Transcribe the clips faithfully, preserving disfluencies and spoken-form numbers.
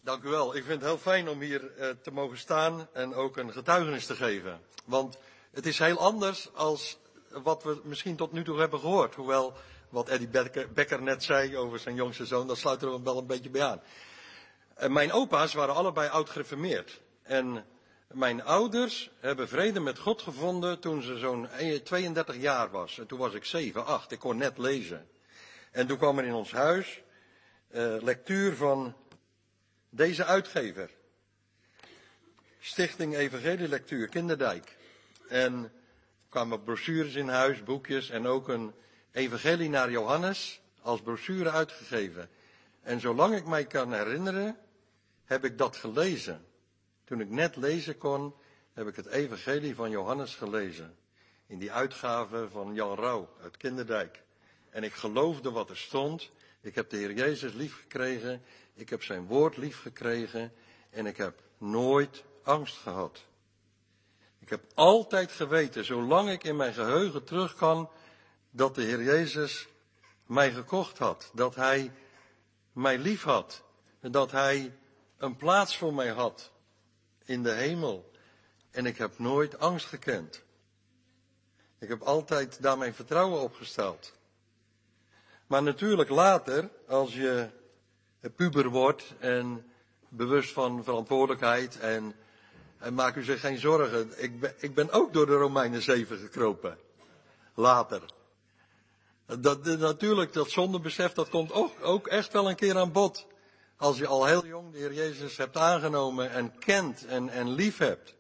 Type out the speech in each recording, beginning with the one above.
Dank u wel. Ik vind het heel fijn om hier uh, te mogen staan en ook een getuigenis te geven. Want het is heel anders als wat we misschien tot nu toe hebben gehoord. Hoewel wat Eddie Becker, Becker net zei over zijn jongste zoon, dat sluit er wel een beetje bij aan. Uh, mijn opa's waren allebei oud-gereformeerd. En mijn ouders hebben vrede met God gevonden toen ze zo'n tweeëndertig jaar was. En toen was ik zeven, acht. Ik kon net lezen. En toen kwam er in ons huis uh, lectuur van deze uitgever. Stichting Evangelie Lectuur, Kinderdijk. En er kwamen brochures in huis, boekjes en ook een evangelie naar Johannes als brochure uitgegeven. En zolang ik mij kan herinneren, heb ik dat gelezen. Toen ik net lezen kon, heb ik het evangelie van Johannes gelezen. In die uitgave van Jan Rauw uit Kinderdijk. En ik geloofde wat er stond. Ik heb de Heer Jezus lief gekregen. Ik heb zijn woord lief gekregen. En ik heb nooit angst gehad. Ik heb altijd geweten, zolang ik in mijn geheugen terug kan, dat de Heer Jezus mij gekocht had. Dat hij mij lief had. Dat hij een plaats voor mij had in de hemel. En ik heb nooit angst gekend. Ik heb altijd daar mijn vertrouwen op gesteld. Maar natuurlijk later, als je puber wordt en bewust van verantwoordelijkheid en, en maak u zich geen zorgen. Ik ben, ik ben ook door de Romeinen zeven gekropen. Later. Dat, natuurlijk, dat zondebesef, dat komt ook, ook echt wel een keer aan bod. Als je al heel jong de Heer Jezus hebt aangenomen en kent en, en lief hebt.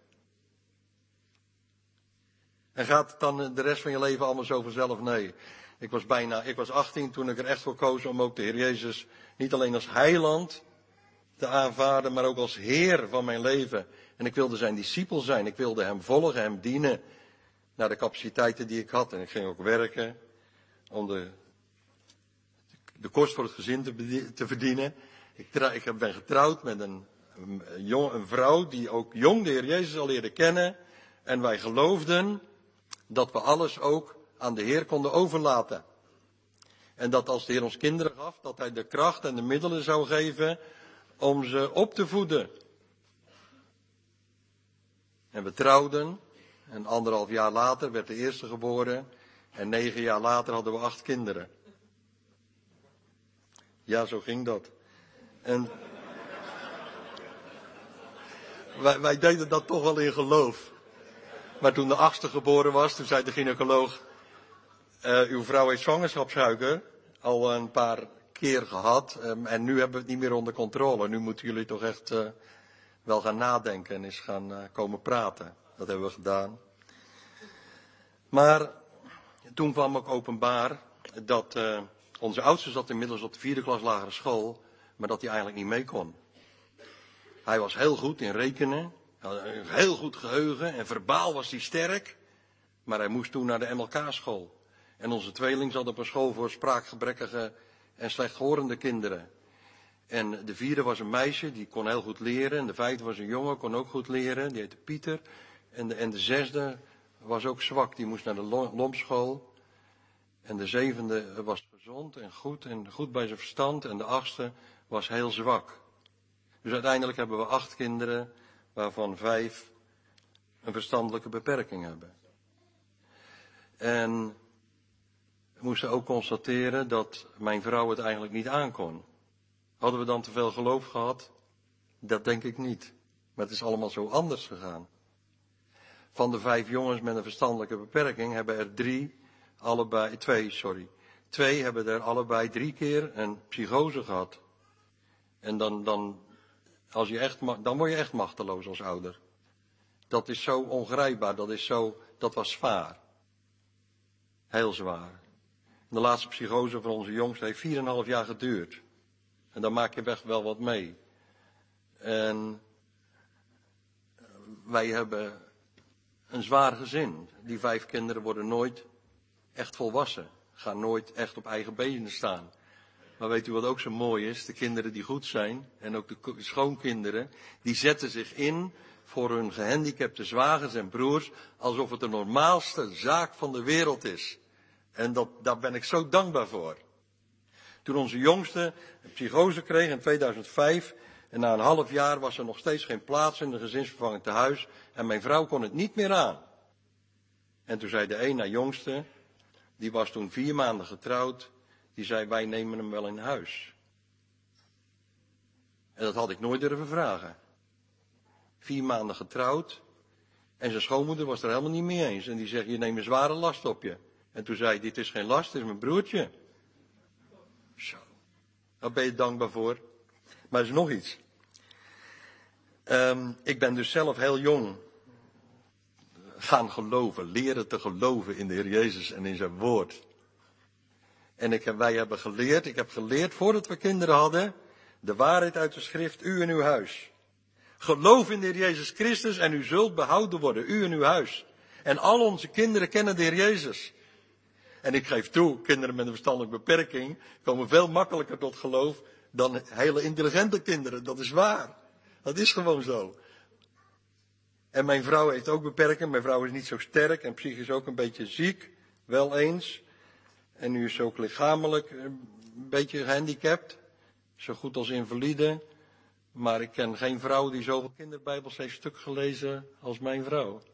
En gaat het dan de rest van je leven allemaal zo vanzelf? Nee. Ik was bijna, ik was achttien toen ik er echt voor koos om ook de Heer Jezus niet alleen als heiland te aanvaarden, maar ook als Heer van mijn leven. En ik wilde zijn discipel zijn. Ik wilde hem volgen, hem dienen naar de capaciteiten die ik had. En ik ging ook werken om de, de kost voor het gezin te, te verdienen. Ik, ik ben getrouwd met een, een, jong, een vrouw die ook jong de Heer Jezus al leerde kennen. En wij geloofden dat we alles ook aan de Heer konden overlaten. En dat als de Heer ons kinderen gaf, dat Hij de kracht en de middelen zou geven om ze op te voeden. En we trouwden. En anderhalf jaar later werd de eerste geboren. En negen jaar later hadden we acht kinderen. Ja, zo ging dat. En wij, wij deden dat toch wel in geloof. Maar toen de achtste geboren was, toen zei de gynaecoloog, uh, uw vrouw heeft zwangerschapssuiker al een paar keer gehad. Um, en nu hebben we het niet meer onder controle. Nu moeten jullie toch echt uh, wel gaan nadenken en eens gaan uh, komen praten. Dat hebben we gedaan. Maar toen kwam ook openbaar dat uh, onze oudste zat inmiddels op de vierde klas lagere school, maar dat hij eigenlijk niet mee kon. Hij was heel goed in rekenen, had een heel goed geheugen en verbaal was hij sterk, maar hij moest toen naar de M L K-school. En onze tweeling zat op een school voor spraakgebrekkige en slechthorende kinderen. En de vierde was een meisje, die kon heel goed leren. En de vijfde was een jongen, kon ook goed leren, die heette Pieter. En de, en de zesde was ook zwak, die moest naar de Lompschool. En de zevende was gezond en goed en goed bij zijn verstand. En de achtste was heel zwak. Dus uiteindelijk hebben we acht kinderen, waarvan vijf een verstandelijke beperking hebben. En we moesten ook constateren dat mijn vrouw het eigenlijk niet aankon. Hadden we dan te veel geloof gehad? Dat denk ik niet. Maar het is allemaal zo anders gegaan. Van de vijf jongens met een verstandelijke beperking hebben er drie, allebei, twee, sorry. Twee hebben er allebei drie keer een psychose gehad. En dan, dan, als je echt, dan word je echt machteloos als ouder. Dat is zo ongrijpbaar, dat is zo, dat was zwaar. Heel zwaar. De laatste psychose van onze jongste heeft vier en een half jaar geduurd. En dan maak je echt wel wat mee. En wij hebben een zwaar gezin. Die vijf kinderen worden nooit echt volwassen. Gaan nooit echt op eigen benen staan. Maar weet u wat ook zo mooi is? De kinderen die goed zijn, en ook de schoonkinderen, die zetten zich in voor hun gehandicapte zwagers en broers, alsof het de normaalste zaak van de wereld is. En dat, daar ben ik zo dankbaar voor. Toen onze jongste een psychose kreeg in tweeduizend vijf, En na een half jaar was er nog steeds geen plaats in de gezinsvervanging tehuis. En mijn vrouw kon het niet meer aan. En toen zei de een na jongste, die was toen vier maanden getrouwd. Die zei, wij nemen hem wel in huis. En dat had ik nooit durven vragen. Vier maanden getrouwd. En zijn schoonmoeder was er helemaal niet mee eens. En die zegt, je neemt een zware last op je. En toen zei hij, dit is geen last, dit is mijn broertje. Zo. Daar ben je dankbaar voor. Maar er is nog iets. Um, ik ben dus zelf heel jong gaan geloven, leren te geloven in de Heer Jezus en in zijn woord. En ik heb, wij hebben geleerd, ik heb geleerd voordat we kinderen hadden, de waarheid uit de schrift, u en uw huis. Geloof in de Heer Jezus Christus en u zult behouden worden, u en uw huis. En al onze kinderen kennen de Heer Jezus. En ik geef toe, kinderen met een verstandelijke beperking komen veel makkelijker tot geloof dan hele intelligente kinderen. Dat is waar. Dat is gewoon zo. En mijn vrouw heeft ook beperking. Mijn vrouw is niet zo sterk en psychisch ook een beetje ziek. Wel eens. En nu is ze ook lichamelijk een beetje gehandicapt. Zo goed als invalide. Maar ik ken geen vrouw die zoveel kinderbijbels heeft stuk gelezen als mijn vrouw.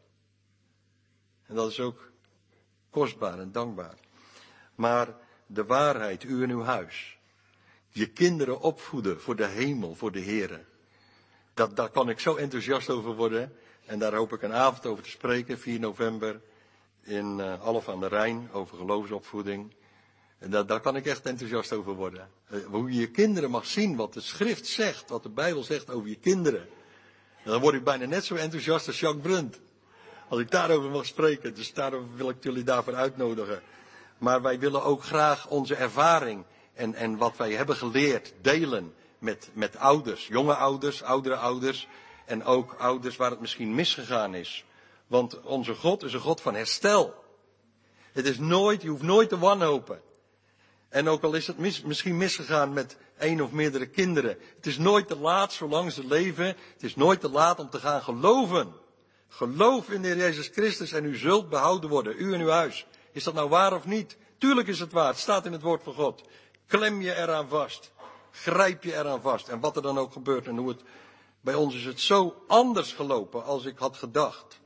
En dat is ook kostbaar en dankbaar. Maar de waarheid, u en uw huis. Je kinderen opvoeden voor de hemel, voor de Here. Dat, daar kan ik zo enthousiast over worden. En daar hoop ik een avond over te spreken, vier november, in uh, Alphen aan de Rijn, over geloofsopvoeding. En dat, daar kan ik echt enthousiast over worden. Uh, hoe je je kinderen mag zien, wat de schrift zegt, wat de Bijbel zegt over je kinderen. En dan word ik bijna net zo enthousiast als Jacques Brunt. Als ik daarover mag spreken, dus daarom wil ik jullie daarvoor uitnodigen. Maar wij willen ook graag onze ervaring en, en wat wij hebben geleerd delen met, met ouders. Jonge ouders, oudere ouders en ook ouders waar het misschien misgegaan is. Want onze God is een God van herstel. Het is nooit, je hoeft nooit te wanhopen. En ook al is het mis, misschien misgegaan met één of meerdere kinderen. Het is nooit te laat zolang ze leven. Het is nooit te laat om te gaan geloven. Geloof in de Heer Jezus Christus en u zult behouden worden, u en uw huis. Is dat nou waar of niet? Tuurlijk is het waar, het staat in het woord van God. Klem je eraan vast. Grijp je eraan vast. En wat er dan ook gebeurt en hoe het... Bij ons is het zo anders gelopen als ik had gedacht.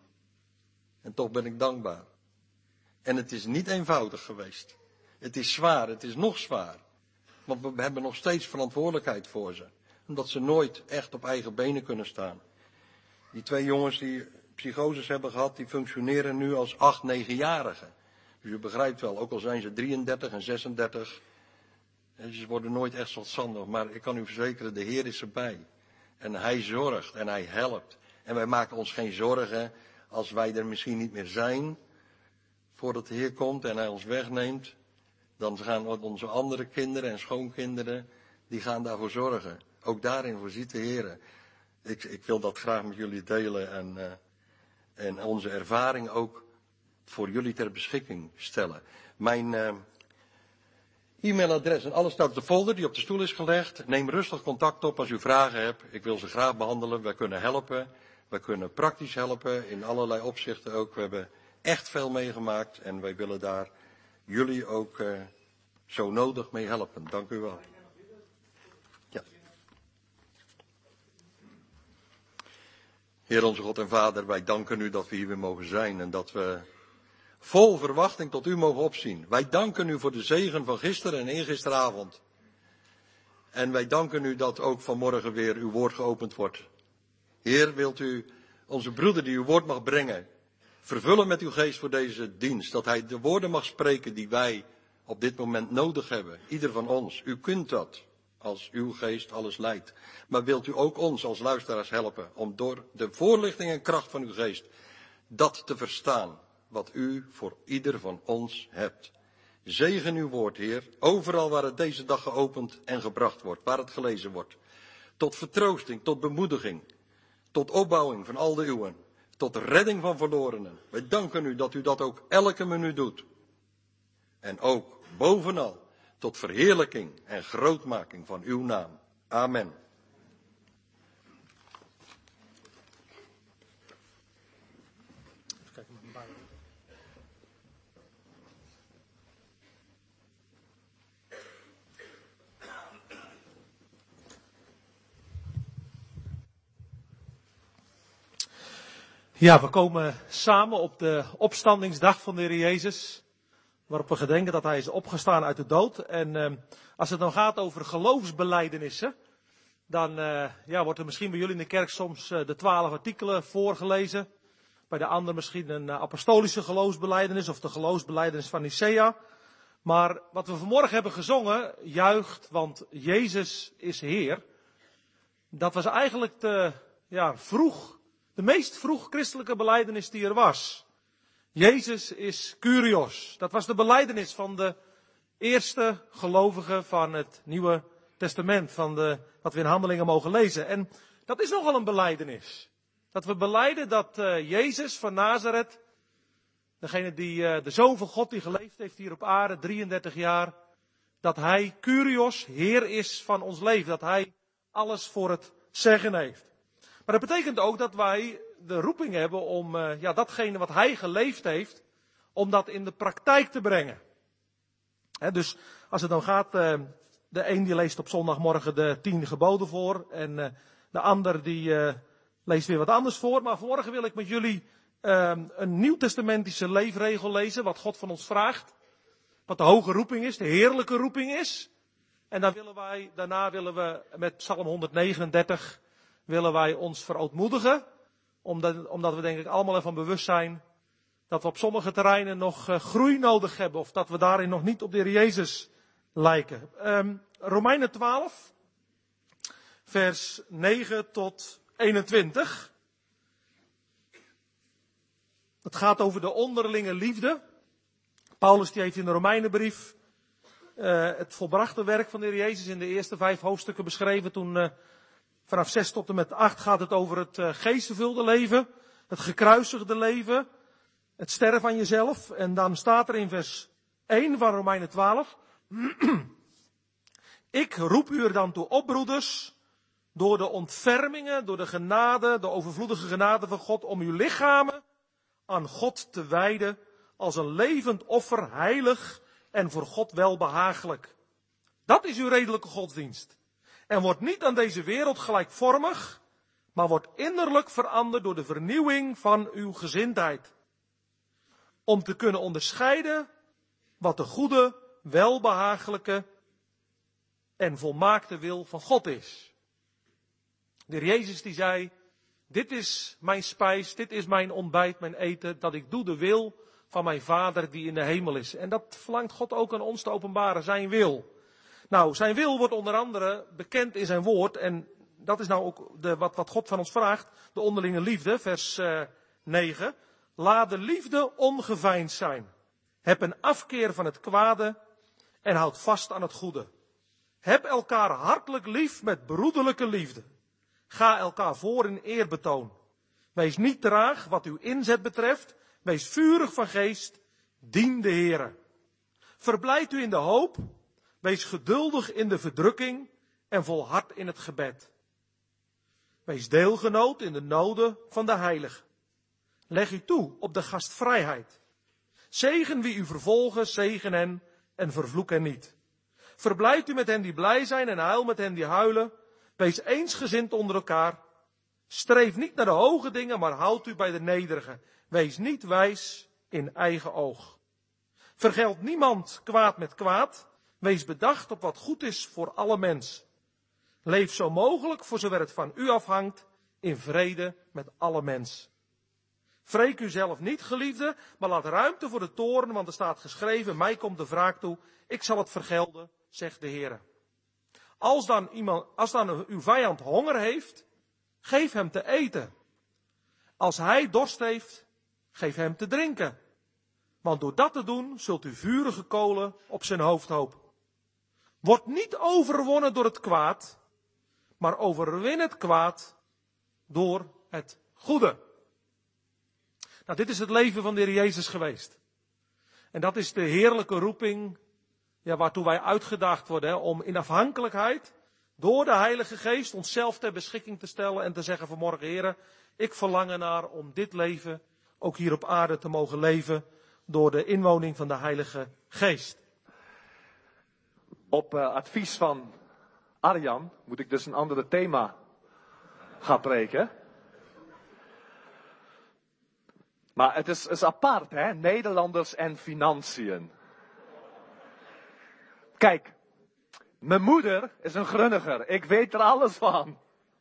En toch ben ik dankbaar. En het is niet eenvoudig geweest. Het is zwaar, het is nog zwaar. Want we hebben nog steeds verantwoordelijkheid voor ze. Omdat ze nooit echt op eigen benen kunnen staan. Die twee jongens die psychoses hebben gehad, die functioneren nu als acht, negenjarigen. Dus u begrijpt wel, ook al zijn ze drieëndertig en zesendertig. Ze worden nooit echt zelfstandig, maar ik kan u verzekeren, de Heer is erbij. En Hij zorgt en Hij helpt. En wij maken ons geen zorgen als wij er misschien niet meer zijn. Voordat de Heer komt en Hij ons wegneemt. Dan gaan onze andere kinderen en schoonkinderen, die gaan daarvoor zorgen. Ook daarin voorziet de Heer. Ik, ik wil dat graag met jullie delen en, uh, en onze ervaring ook voor jullie ter beschikking stellen. Mijn uh, e-mailadres en alles staat op de folder die op de stoel is gelegd. Neem rustig contact op als u vragen hebt. Ik wil ze graag behandelen. Wij kunnen helpen. Wij kunnen praktisch helpen in allerlei opzichten ook. We hebben echt veel meegemaakt en wij willen daar jullie ook uh, zo nodig mee helpen. Dank u wel. Ja. Heer onze God en Vader, wij danken u dat we hier weer mogen zijn en dat we vol verwachting tot u mogen opzien. Wij danken u voor de zegen van gisteren en eergisteravond. En wij danken u dat ook vanmorgen weer uw woord geopend wordt. Heer, wilt u onze broeder die uw woord mag brengen, vervullen met uw geest voor deze dienst. Dat hij de woorden mag spreken die wij op dit moment nodig hebben. Ieder van ons. U kunt dat als uw geest alles leidt. Maar wilt u ook ons als luisteraars helpen om door de voorlichting en kracht van uw geest dat te verstaan wat u voor ieder van ons hebt. Zegen uw woord, Heer, overal waar het deze dag geopend en gebracht wordt, waar het gelezen wordt. Tot vertroosting, tot bemoediging, tot opbouwing van al de uwen, tot redding van verlorenen. Wij danken u dat u dat ook elke minuut doet. En ook bovenal tot verheerlijking en grootmaking van uw naam. Amen. Ja, we komen samen op de opstandingsdag van de Heer Jezus, waarop we gedenken dat hij is opgestaan uit de dood. En uh, als het dan gaat over geloofsbelijdenissen, dan uh, ja, wordt er misschien bij jullie in de kerk soms uh, de twaalf artikelen voorgelezen. Bij de ander misschien een uh, apostolische geloofsbelijdenis of de geloofsbelijdenis van Nicea. Maar wat we vanmorgen hebben gezongen, juicht, want Jezus is Heer. Dat was eigenlijk de, ja, vroeg, de meest vroeg christelijke belijdenis die er was. Jezus is Kyrios. Dat was de belijdenis van de eerste gelovigen van het Nieuwe Testament, van de, wat we in Handelingen mogen lezen. En dat is nogal een belijdenis. Dat we belijden dat uh, Jezus van Nazareth, degene die, uh, de Zoon van God die geleefd heeft hier op aarde, drieëndertig jaar, dat hij Kyrios, Heer is van ons leven. Dat hij alles voor het zeggen heeft. Maar dat betekent ook dat wij de roeping hebben om uh, ja, datgene wat hij geleefd heeft, om dat in de praktijk te brengen. He, dus als het dan gaat, uh, de een die leest op zondagmorgen de tien geboden voor en uh, de ander die uh, leest weer wat anders voor. Maar vanmorgen wil ik met jullie uh, een nieuwtestamentische leefregel lezen, wat God van ons vraagt. Wat de hoge roeping is, de heerlijke roeping is. En dan willen wij, daarna willen we met Psalm honderdnegenendertig, willen wij ons verootmoedigen. Omdat, omdat we denk ik allemaal ervan bewust zijn dat we op sommige terreinen nog uh, groei nodig hebben. Of dat we daarin nog niet op de Heer Jezus lijken. Um, Romeinen twaalf, vers negen tot eenentwintig. Het gaat over de onderlinge liefde. Paulus die heeft in de Romeinenbrief uh, het volbrachte werk van de Heer Jezus in de eerste vijf hoofdstukken beschreven. Toen uh, vanaf zes tot en met acht gaat het over het uh, geestvervulde leven, het gekruisigde leven, het sterven aan jezelf. En dan staat er in vers één van Romeinen twaalf. Ik roep u er dan toe op, broeders, door de ontfermingen, door de genade, de overvloedige genade van God, om uw lichamen aan God te wijden als een levend offer, heilig en voor God welbehagelijk. Dat is uw redelijke godsdienst. En wordt niet aan deze wereld gelijkvormig, maar wordt innerlijk veranderd door de vernieuwing van uw gezindheid. Om te kunnen onderscheiden wat de goede, welbehagelijke en volmaakte wil van God is. De Heer Jezus die zei, dit is mijn spijs, dit is mijn ontbijt, mijn eten, dat ik doe de wil van mijn Vader die in de hemel is. En dat verlangt God ook aan ons te openbaren, zijn wil. Nou, zijn wil wordt onder andere bekend in zijn woord. En dat is nou ook de, wat, wat God van ons vraagt. De onderlinge liefde, vers uh, negen. Laat de liefde ongeveinsd zijn. Heb een afkeer van het kwade en houd vast aan het goede. Heb elkaar hartelijk lief met broederlijke liefde. Ga elkaar voor in eerbetoon. Wees niet traag wat uw inzet betreft. Wees vurig van geest. Dien de Heere. Verblijd u in de hoop. Wees geduldig in de verdrukking en volhard in het gebed. Wees deelgenoot in de noden van de heiligen. Leg u toe op de gastvrijheid. Zegen wie u vervolgen, zegen hen en vervloek hen niet. Verblijd u met hen die blij zijn en huil met hen die huilen. Wees eensgezind onder elkaar. Streef niet naar de hoge dingen, maar houd u bij de nederige. Wees niet wijs in eigen oog. Vergeld niemand kwaad met kwaad. Wees bedacht op wat goed is voor alle mensen. Leef zo mogelijk, voor zover het van u afhangt, in vrede met alle mensen. Wreek u zelf niet, geliefde, maar laat ruimte voor de toorn, want er staat geschreven, mij komt de wraak toe, ik zal het vergelden, zegt de Heer. Als dan, iemand, als dan uw vijand honger heeft, geef hem te eten. Als hij dorst heeft, geef hem te drinken. Want door dat te doen, zult u vurige kolen op zijn hoofd hopen. Word niet overwonnen door het kwaad, maar overwin het kwaad door het goede. Nou, dit is het leven van de Heer Jezus geweest. En dat is de heerlijke roeping, ja, waartoe wij uitgedaagd worden, hè, om in afhankelijkheid door de Heilige Geest onszelf ter beschikking te stellen en te zeggen vanmorgen, Heere, ik verlang ernaar om dit leven ook hier op aarde te mogen leven door de inwoning van de Heilige Geest. Op uh, advies van Arjan moet ik dus een ander thema gaan preken. Maar het is, is apart, hè? Nederlanders en financiën. Kijk, mijn moeder is een grunniger. Ik weet er alles van.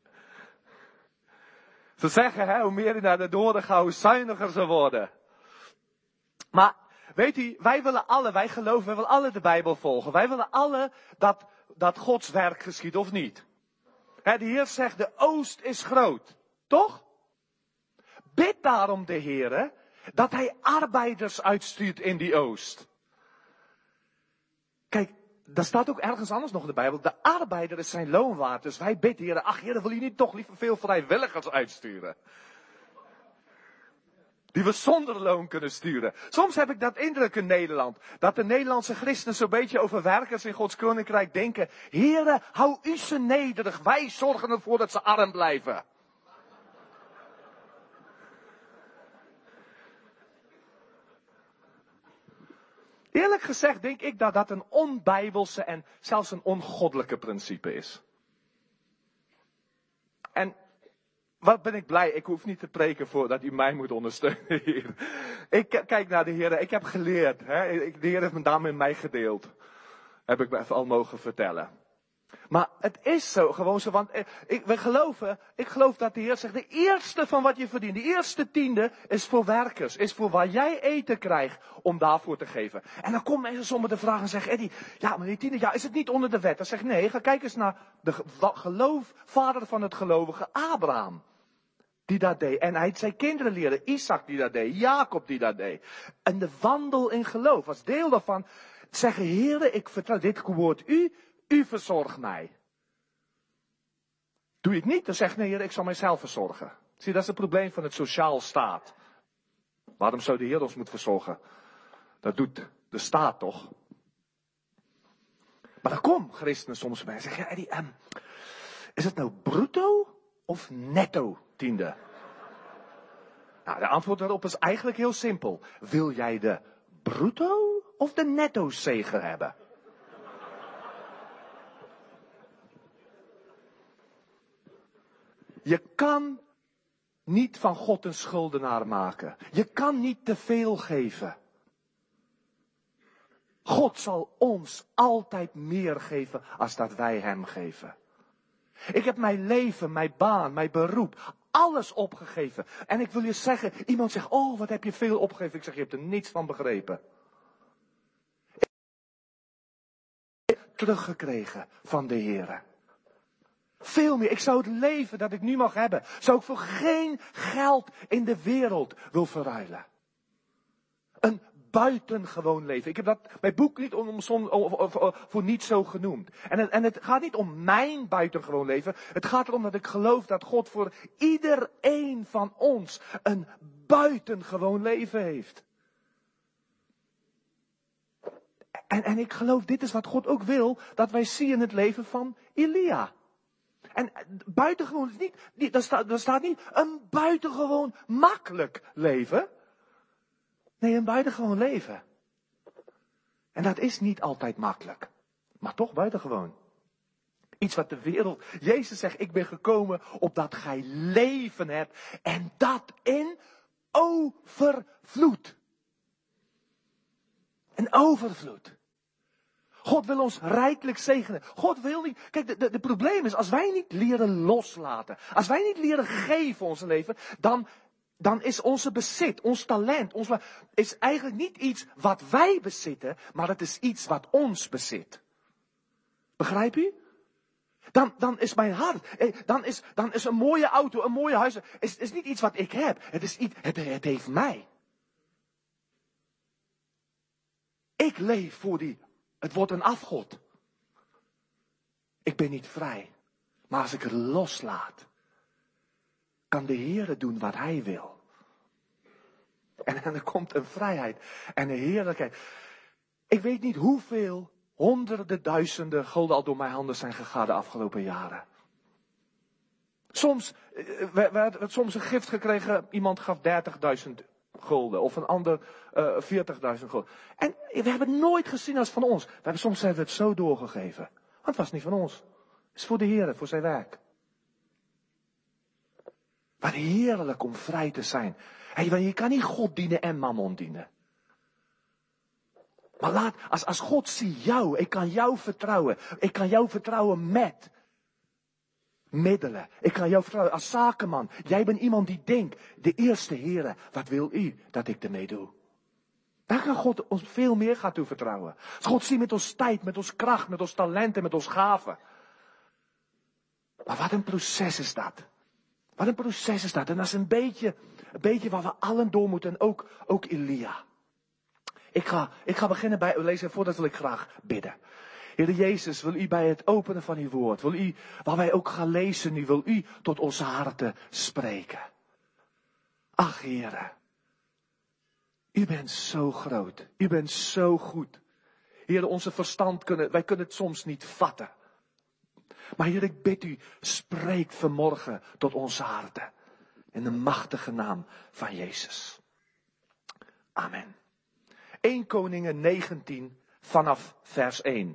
Ze zeggen, hè, hoe meer je naar de noorden gaat, hoe zuiniger ze worden. Maar, weet u, wij willen alle, wij geloven, wij willen alle de Bijbel volgen. Wij willen alle dat, dat Gods werk geschiet, of niet? Hè, de Heer zegt, de oost is groot. Toch? Bid daarom de Heer, dat Hij arbeiders uitstuurt in die oost. Kijk, daar staat ook ergens anders nog in de Bijbel. De arbeider is zijn loon waard. Dus wij bidden, Heer, ach Heer, wil je niet toch liever veel vrijwilligers uitsturen? Die we zonder loon kunnen sturen. Soms heb ik dat indruk in Nederland. Dat de Nederlandse christenen zo'n beetje over werkers in Gods koninkrijk denken. Heere, hou u ze nederig. Wij zorgen ervoor dat ze arm blijven. Eerlijk gezegd denk ik dat dat een onbijbelse en zelfs een ongoddelijke principe is. En wat ben ik blij, ik hoef niet te preken voordat u mij moet ondersteunen hier. Ik kijk naar de Heer, ik heb geleerd, hè? De Heer heeft me daarmee mij gedeeld. Heb ik me even al mogen vertellen. Maar het is zo, gewoon zo, want ik, we geloven, ik geloof dat de Heer zegt, de eerste van wat je verdient, de eerste tiende is voor werkers, is voor waar jij eten krijgt, om daarvoor te geven. En dan komen mensen soms de vraag en zeggen, Eddie, ja, maar die tiende, ja, is het niet onder de wet? Dan zeg ik, nee, ga kijk eens naar de geloof, vader van het gelovige Abraham. Die dat deed. En hij zijn kinderen leerde. Isaac die dat deed. Jacob die dat deed. En de wandel in geloof. Als deel daarvan zeggen, Heere, ik vertrouw dit woord u. U verzorgt mij. Doe je het niet, dan zeg nee, Heer, ik zal mijzelf verzorgen. Zie, dat is het probleem van het sociaal staat. Waarom zou de Heer ons moeten verzorgen? Dat doet de staat toch? Maar dan komen christenen soms bij en zeggen, ja, Eddie, um, is het nou bruto of netto tiende? Nou, de antwoord daarop is eigenlijk heel simpel. Wil jij de bruto of de netto zegen hebben? Je kan niet van God een schuldenaar maken. Je kan niet te veel geven. God zal ons altijd meer geven als dat wij hem geven. Ik heb mijn leven, mijn baan, mijn beroep, alles opgegeven. En ik wil je zeggen, iemand zegt, oh wat heb je veel opgegeven. Ik zeg, je hebt er niets van begrepen. Ik heb teruggekregen van de Heere. Veel meer. Ik zou het leven dat ik nu mag hebben, zou ik voor geen geld in de wereld wil verruilen. Een buitengewoon leven. Ik heb dat mijn boek niet om, om, om, om, voor niet zo genoemd. En het, en het gaat niet om mijn buitengewoon leven. Het gaat erom dat ik geloof dat God voor iedereen van ons een buitengewoon leven heeft. En, en ik geloof, dit is wat God ook wil, dat wij zien in het leven van Elia. En buitengewoon is niet, niet daar, staat, daar staat niet een buitengewoon makkelijk leven. Nee, een buitengewoon leven. En dat is niet altijd makkelijk. Maar toch buitengewoon. Iets wat de wereld, Jezus zegt, ik ben gekomen opdat gij leven hebt. En dat in overvloed. Een overvloed. God wil ons rijkelijk zegenen. God wil niet. Kijk, de, de, de probleem is, als wij niet leren loslaten. Als wij niet leren geven onze leven. Dan, dan is onze bezit, ons talent, ons, is eigenlijk niet iets wat wij bezitten. Maar het is iets wat ons bezit. Begrijp u? Dan, dan is mijn hart, dan is, dan is een mooie auto, een mooie huis. Is, is niet iets wat ik heb. Het is iets, het, het heeft mij. Ik leef voor die. Het wordt een afgod. Ik ben niet vrij. Maar als ik het loslaat, kan de Heere doen wat Hij wil. En, en er komt een vrijheid en een heerlijkheid. Ik weet niet hoeveel honderden duizenden gulden al door mijn handen zijn gegaan de afgelopen jaren. Soms, we, we hadden soms een gift gekregen, iemand gaf dertigduizend gulden. Of een ander uh, veertigduizend gulden. En we hebben het nooit gezien als van ons. We hebben soms hebben we het zo doorgegeven. Want het was niet van ons. Het is voor de Heer, voor zijn werk. Wat heerlijk om vrij te zijn. Hey, want je kan niet God dienen en Mammon dienen. Maar laat, als, als God ziet jou, ik kan jou vertrouwen. Ik kan jou vertrouwen met middelen. Ik kan jou vertrouwen als zakenman. Jij bent iemand die denkt, de eerste Heere, wat wil u dat ik ermee doe? Daar kan God ons veel meer gaan toe vertrouwen. Als God ziet met ons tijd, met ons kracht, met ons talenten, met ons gaven. Maar wat een proces is dat. Wat een proces is dat. En dat is een beetje, een beetje waar we allen door moeten. En ook, ook Elia. Ik ga, ik ga beginnen bij u lezen. Voordat wil ik graag bidden. Heer Jezus, wil u bij het openen van uw woord. Wil u, waar wij ook gaan lezen nu. Wil u tot onze harten spreken. Ach Heere. U bent zo groot. U bent zo goed. Heer, onze verstand kunnen, wij kunnen het soms niet vatten. Maar Heer, ik bid u, spreek vanmorgen tot onze harten. In de machtige naam van Jezus. Amen. Eerste Koningen negentien vanaf vers één.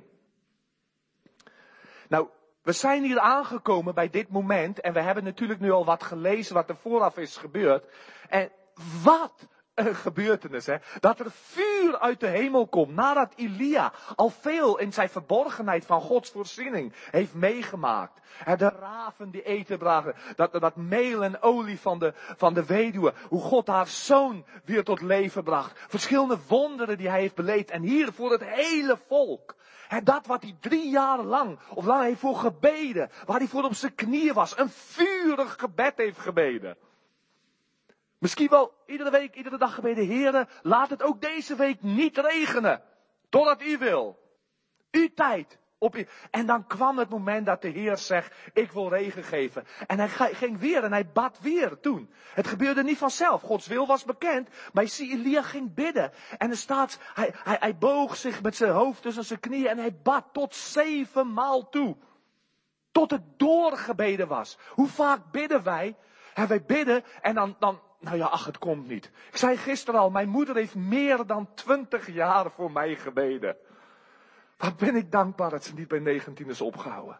Nou, we zijn hier aangekomen bij dit moment. En we hebben natuurlijk nu al wat gelezen wat er vooraf is gebeurd. En wat een gebeurtenis, hè. Dat er vuur uit de hemel komt. Nadat Elia al veel in zijn verborgenheid van Gods voorziening heeft meegemaakt. De raven die eten brachten. Dat, dat meel en olie van de, van de weduwe. Hoe God haar zoon weer tot leven bracht. Verschillende wonderen die hij heeft beleefd. En hier voor het hele volk. He, dat wat hij drie jaar lang, of lang heeft voor gebeden. Waar hij voor op zijn knieën was. Een vurig gebed heeft gebeden. Misschien wel iedere week, iedere dag gebeden. Heere, laat het ook deze week niet regenen. Totdat u wil. Uw tijd. Op u. En dan kwam het moment dat de Heer zegt, ik wil regen geven. En hij ging weer en hij bad weer toen. Het gebeurde niet vanzelf. Gods wil was bekend. Maar je ziet, Elia ging bidden. En er staat, hij, hij, hij boog zich met zijn hoofd tussen zijn knieën. En hij bad tot zeven maal toe. Tot het doorgebeden was. Hoe vaak bidden wij? En wij bidden en dan, dan, nou ja, ach, het komt niet. Ik zei gisteren al, mijn moeder heeft meer dan twintig jaar voor mij gebeden. Wat ben ik dankbaar dat ze niet bij negentien is opgehouden.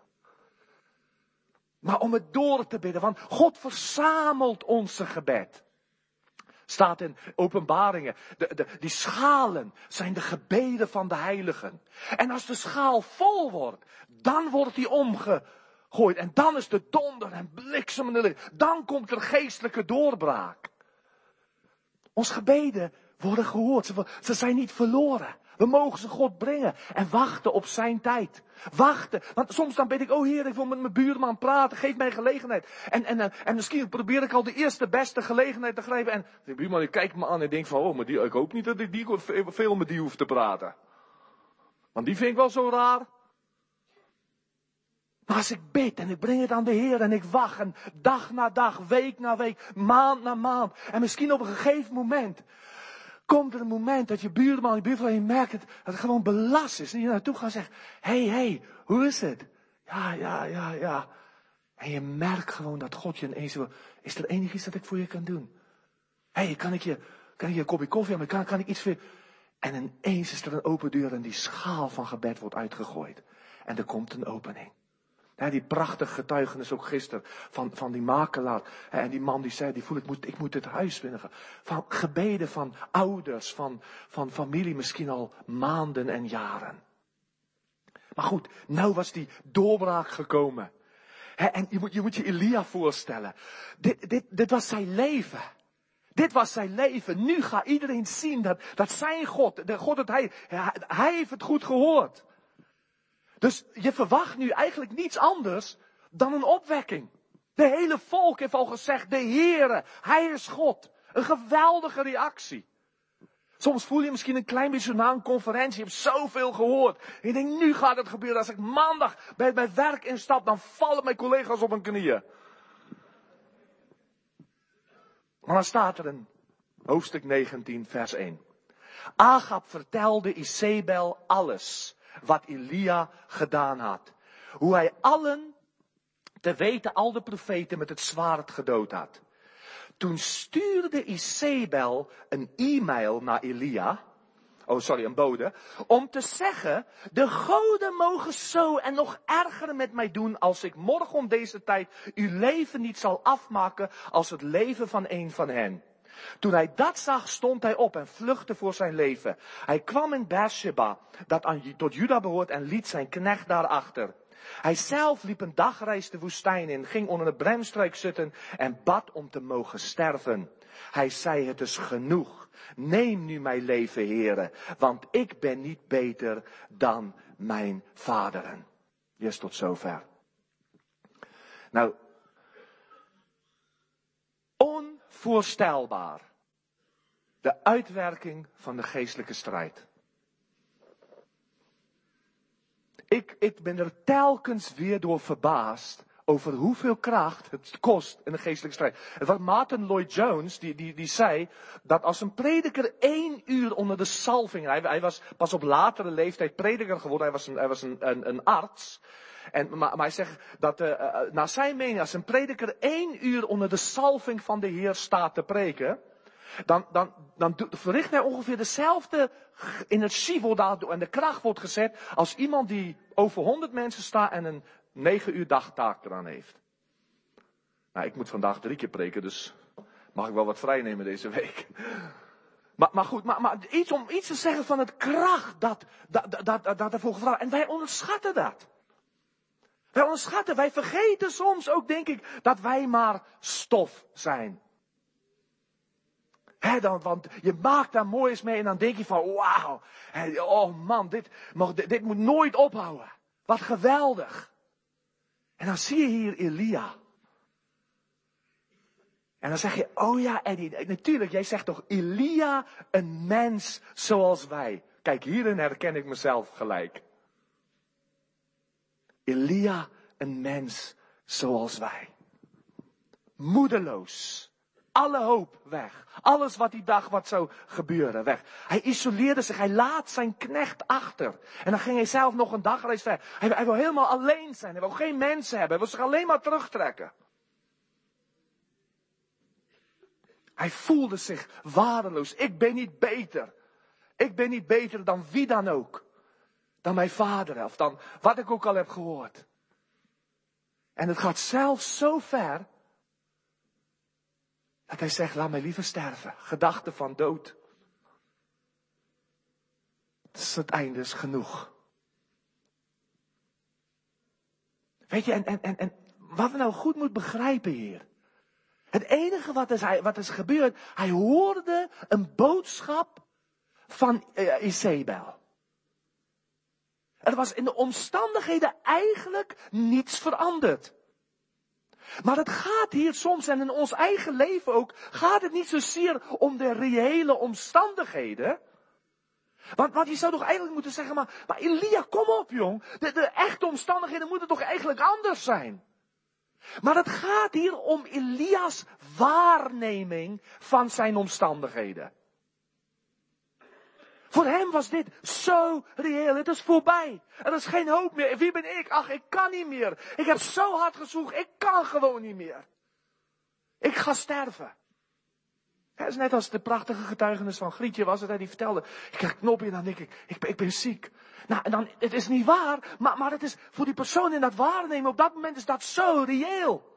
Maar om het door te bidden, want God verzamelt onze gebed. Staat in Openbaringen, de, de, die schalen zijn de gebeden van de heiligen. En als de schaal vol wordt, dan wordt die omgegooid. En dan is de donder en bliksem en licht. Dan komt er geestelijke doorbraak. Onze gebeden worden gehoord, ze, ze zijn niet verloren. We mogen ze God brengen en wachten op zijn tijd. Wachten, want soms dan bid ik, oh Heer, ik wil met mijn buurman praten, geef mij gelegenheid. En, en, en misschien probeer ik al de eerste beste gelegenheid te grijpen. En de buurman die kijkt me aan en denkt van, oh, maar die, ik hoop niet dat ik die, veel met die hoef te praten. Want die vind ik wel zo raar. Maar als ik bid en ik breng het aan de Heer en ik wacht en dag na dag, week na week, maand na maand. En misschien op een gegeven moment komt er een moment dat je buurman, je buurvrouw, je merkt het, dat het gewoon belast is. En je naartoe gaat zeggen, hé, hey, hé, hey, hoe is het? Ja, ja, ja, ja. En je merkt gewoon dat God je ineens wil, is er enig iets dat ik voor je kan doen? Hé, hey, kan ik je, kan ik je een kopje koffie hebben? Kan, kan ik iets voor je? En ineens is er een open deur en die schaal van gebed wordt uitgegooid. En er komt een opening. Ja, die prachtige getuigenis ook gisteren van, van die makelaar. En die man die zei, die voel, ik, moet, ik moet het huis binnen. Van gebeden van ouders, van, van familie misschien al maanden en jaren. Maar goed, nou was die doorbraak gekomen. En je moet, je moet je Elia voorstellen. Dit, dit, dit was zijn leven. Dit was zijn leven. Nu gaat iedereen zien dat, dat zijn God, de God dat hij, hij heeft het goed gehoord. Dus je verwacht nu eigenlijk niets anders dan een opwekking. De hele volk heeft al gezegd, de Heere, Hij is God. Een geweldige reactie. Soms voel je misschien een klein beetje na een conferentie, je hebt zoveel gehoord. En je denkt, nu gaat het gebeuren. Als ik maandag bij mijn werk instap, dan vallen mijn collega's op hun knieën. Maar dan staat er in hoofdstuk negentien, vers één. Agab vertelde Izebel alles wat Elia gedaan had. Hoe hij allen, te weten al de profeten, met het zwaard gedood had. Toen stuurde Izebel een e-mail naar Elia. oh sorry, een bode, om te zeggen, de goden mogen zo en nog erger met mij doen als ik morgen om deze tijd uw leven niet zal afmaken als het leven van een van hen. Toen hij dat zag, stond hij op en vluchtte voor zijn leven. Hij kwam in Beersheba, dat aan, tot Juda behoort, en liet zijn knecht daarachter. Hij zelf liep een dagreis de woestijn in, ging onder de bremstruik zitten en bad om te mogen sterven. Hij zei, het is genoeg. Neem nu mijn leven, Heere, want ik ben niet beter dan mijn vaderen. Eerst tot zover. Nou, onvoorstelbaar. De uitwerking van de geestelijke strijd. Ik, ik ben er telkens weer door verbaasd over hoeveel kracht het kost in de geestelijke strijd. Het was Martin Lloyd-Jones die, die, die zei dat als een prediker één uur onder de salving, hij, hij was pas op latere leeftijd prediker geworden, hij was een, hij was een, een, een arts. En, maar, maar hij zegt dat uh, uh, naar zijn mening, als een prediker één uur onder de salving van de Heer staat te preken, Dan, dan, dan verricht hij ongeveer dezelfde energie wordt en de kracht wordt gezet als iemand die over honderd mensen staat en een negen uur dagtaak eraan heeft. Nou, ik moet vandaag drie keer preken, dus mag ik wel wat vrij nemen deze week. Maar, maar goed, maar, maar iets om iets te zeggen van het kracht dat, dat, dat, dat, dat ervoor gevraagd. En wij onderschatten dat. Wij onderschatten, wij vergeten soms ook, denk ik, dat wij maar stof zijn. He, dan, want je maakt daar moois mee en dan denk je van, wauw, oh man, dit, dit, dit moet nooit ophouden. Wat geweldig. En dan zie je hier Elia. En dan zeg je, oh ja, Eddie, natuurlijk, jij zegt toch, Elia, een mens zoals wij. Kijk, hierin herken ik mezelf gelijk. Elia, een mens zoals wij. Moedeloos. Alle hoop weg. Alles wat die dag wat zou gebeuren weg. Hij isoleerde zich. Hij laat zijn knecht achter. En dan ging hij zelf nog een dagreis ver. Hij, hij wil helemaal alleen zijn. Hij wil geen mensen hebben. Hij wil zich alleen maar terugtrekken. Hij voelde zich waardeloos. Ik ben niet beter. Ik ben niet beter dan wie dan ook. Dan mijn vader of dan wat ik ook al heb gehoord. En het gaat zelfs zo ver dat hij zegt, laat mij liever sterven. Gedachte van dood. Dus het einde is genoeg. Weet je, en, en, en, en wat we nou goed moeten begrijpen hier. Het enige wat is, wat is gebeurd, hij hoorde een boodschap van uh, Isabel. Er was in de omstandigheden eigenlijk niets veranderd. Maar het gaat hier soms, en in ons eigen leven ook, gaat het niet zozeer om de reële omstandigheden. Want, want je zou toch eigenlijk moeten zeggen, maar, maar Elia, kom op jong. De, de echte omstandigheden moeten toch eigenlijk anders zijn. Maar het gaat hier om Elia's waarneming van zijn omstandigheden. Voor hem was dit zo reëel. Het is voorbij. Er is geen hoop meer. Wie ben ik? Ach, ik kan niet meer. Ik heb zo hard gezocht. Ik kan gewoon niet meer. Ik ga sterven. Het is net als de prachtige getuigenis van Grietje was het. Hij die vertelde. Ik krijg knop in en dan denk ik, ik, ik ben ziek. Nou, en dan, het is niet waar. Maar, maar het is voor die persoon in dat waarnemen. Op dat moment is dat zo reëel.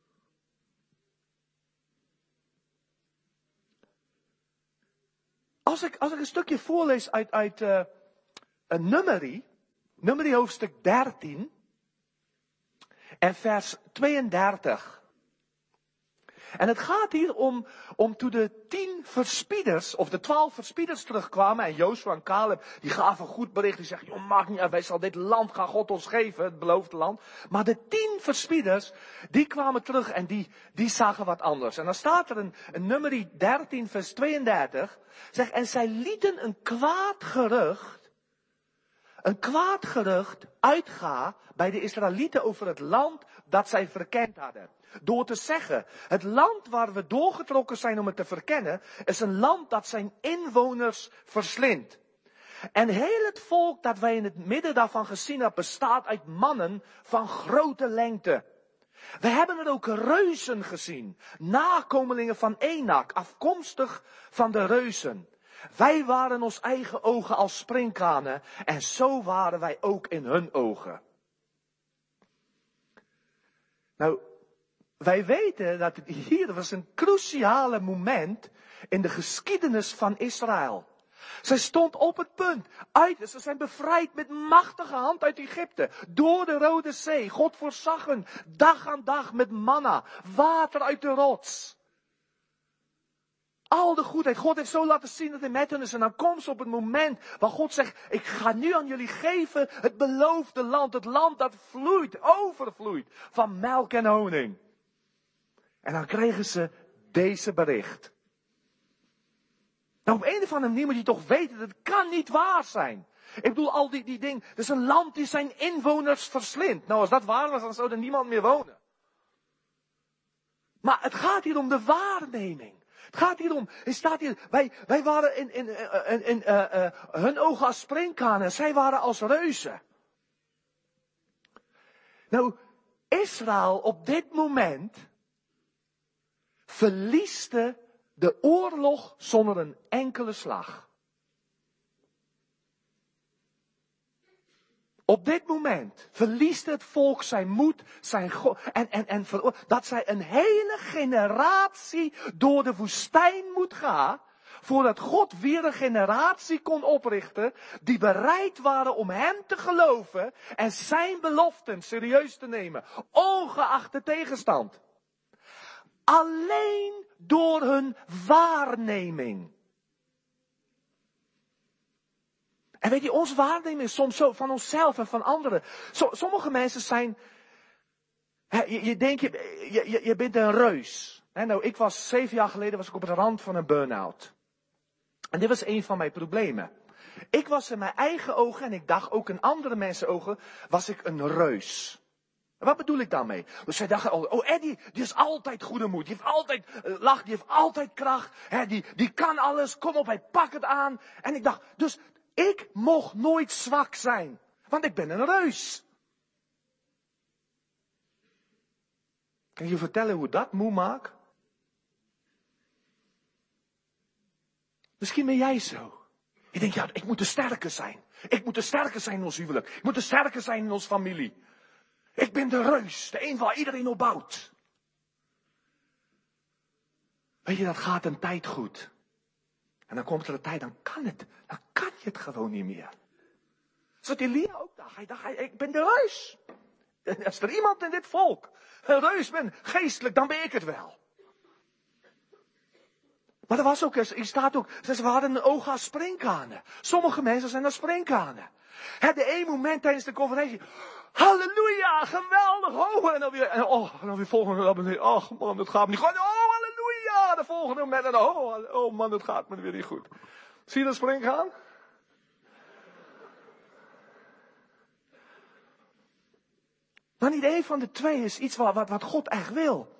Als ik, als ik een stukje voorlees uit, uit uh, een Numeri, Numeri hoofdstuk dertien en vers tweeëndertig. En het gaat hier om, om toen de tien verspieders, of de twaalf verspieders terugkwamen, en Jozua en Caleb, die gaven goed bericht, die zeggen, joh, maakt niet uit, wij zal dit land gaan God ons geven, het beloofde land. Maar de tien verspieders, die kwamen terug en die, die zagen wat anders. En dan staat er een, een Numeri dertien vers tweeëndertig, zegt, en zij lieten een kwaad gerucht, een kwaad gerucht uitgaan bij de Israëlieten over het land dat zij verkend hadden. Door te zeggen, het land waar we doorgetrokken zijn om het te verkennen, is een land dat zijn inwoners verslindt. En heel het volk dat wij in het midden daarvan gezien hebben, bestaat uit mannen van grote lengte. We hebben er ook reuzen gezien, nakomelingen van Enak, afkomstig van de reuzen. Wij waren ons eigen ogen als sprinkhanen en zo waren wij ook in hun ogen. Nou, wij weten dat hier was een cruciale moment in de geschiedenis van Israël. Zij stond op het punt. Uit, ze zijn bevrijd met machtige hand uit Egypte. Door de Rode Zee. God voorzag hun dag aan dag met manna. Water uit de rots. Al de goedheid. God heeft zo laten zien dat hij met hen is. En dan komt ze op het moment waar God zegt, ik ga nu aan jullie geven het beloofde land. Het land dat vloeit, overvloeit van melk en honing. En dan kregen ze deze bericht. Nou, op een of andere manier moet je toch weten, dat het kan niet waar zijn. Ik bedoel, al die, die dingen, het is een land die zijn inwoners verslindt. Nou, als dat waar was, dan zou er niemand meer wonen. Maar het gaat hier om de waarneming. Het gaat hier om, er staat hier, wij, wij waren in, in, in, in uh, uh, hun ogen als sprinkhanen, zij waren als reuzen. Nou, Israël op dit moment verlieste de oorlog zonder een enkele slag. Op dit moment verliest het volk zijn moed, zijn go- en, en, en ver- dat zij een hele generatie door de woestijn moet gaan, voordat God weer een generatie kon oprichten, die bereid waren om hem te geloven en zijn beloften serieus te nemen, ongeacht de tegenstand. Alleen door hun waarneming. En weet je, onze waarneming is soms zo van onszelf en van anderen. Sommige mensen zijn, hè, je, je denkt, je, je, je bent een reus. Hè, nou, ik was, zeven jaar geleden was ik op de rand van een burn-out. En dit was een van mijn problemen. Ik was in mijn eigen ogen, en ik dacht ook in andere mensen ogen, was ik een reus. En wat bedoel ik daarmee? Dus zij dachten, oh, oh Eddie, die is altijd goede moed. Die heeft altijd uh, lach, die heeft altijd kracht. Hè, die, die kan alles, kom op, hij pakt het aan. En ik dacht, dus ik mocht nooit zwak zijn. Want ik ben een reus. Kan je vertellen hoe dat moe maakt? Misschien ben jij zo. Je denkt, ja, ik moet de sterke zijn. Ik moet de sterke zijn in ons huwelijk. Ik moet de sterke zijn in onze familie. Ik ben de reus, de een waar iedereen op bouwt. Weet je, dat gaat een tijd goed. En dan komt er een tijd, dan kan het. Dan kan je het gewoon niet meer. Zoals Elia ook dacht. Hij dacht, ik ben de reus. En als er iemand in dit volk een reus bent, geestelijk, dan ben ik het wel. Maar er was ook, er staat ook, ze hadden een oog als sprinkhanen. Sommige mensen zijn als sprinkhanen. Hè, de een moment tijdens de conferentie, halleluja, geweldig, oh, en dan weer, en, oh, en dan weer volgende moment, oh man, dat gaat me niet goed, oh, halleluja, de volgende moment, en oh, oh man, dat gaat me weer niet goed. Zie je dat sprinkhaan? Maar niet één van de twee is iets wat, wat, wat God echt wil.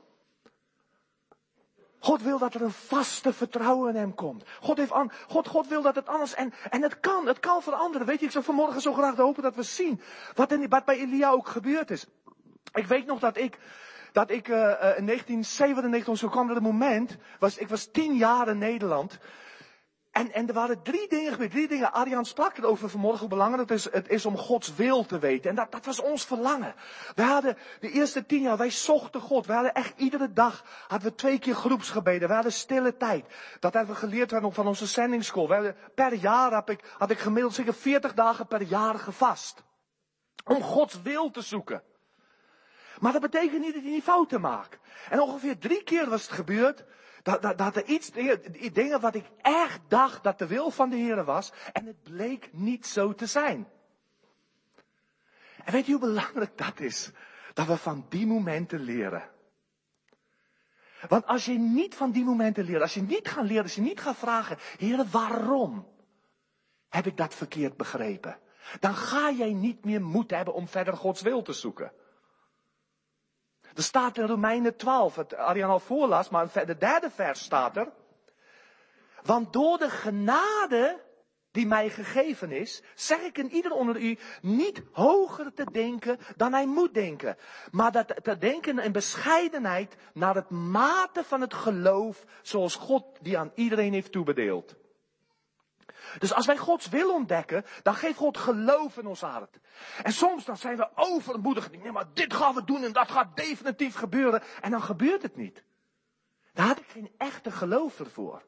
God wil dat er een vaste vertrouwen in hem komt. God, heeft an, God, God wil dat het anders, en, en het kan, het kan veranderen. Weet je, ik zou vanmorgen zo graag hopen dat we zien wat, in, wat bij Elia ook gebeurd is. Ik weet nog dat ik, dat ik uh, in negentien zevenennegentig, zo kwam er een moment, was, ik was tien jaar in Nederland. En, en er waren drie dingen gebeurd, drie dingen. Arjan sprak erover vanmorgen, hoe belangrijk het is, het is om Gods wil te weten. En dat, dat was ons verlangen. We hadden de eerste tien jaar, wij zochten God. We hadden echt iedere dag, hadden we twee keer groepsgebeden. We hadden stille tijd. Dat hebben we geleerd van onze zendingsschool. We hadden, per jaar had ik, had ik gemiddeld zeker veertig dagen per jaar gevast. Om Gods wil te zoeken. Maar dat betekent niet dat je niet fouten maakt. En ongeveer drie keer was het gebeurd. Dat, dat, dat er iets, dingen wat ik echt dacht dat de wil van de Heer was. En het bleek niet zo te zijn. En weet je hoe belangrijk dat is? Dat we van die momenten leren. Want als je niet van die momenten leert, als je niet gaat leren, als je niet gaat vragen, Heer, waarom heb ik dat verkeerd begrepen? Dan ga jij niet meer moed hebben om verder Gods wil te zoeken. Er staat in Romeinen twaalf, het Arjan al voorlas, maar de derde vers staat er. Want door de genade die mij gegeven is, zeg ik in ieder onder u niet hoger te denken dan hij moet denken. Maar dat te denken in bescheidenheid naar het mate van het geloof zoals God die aan iedereen heeft toebedeeld. Dus als wij Gods wil ontdekken, dan geeft God geloof in ons hart. En soms dan zijn we overmoedig. Nee, maar dit gaan we doen en dat gaat definitief gebeuren. En dan gebeurt het niet. Daar had ik geen echte geloof ervoor.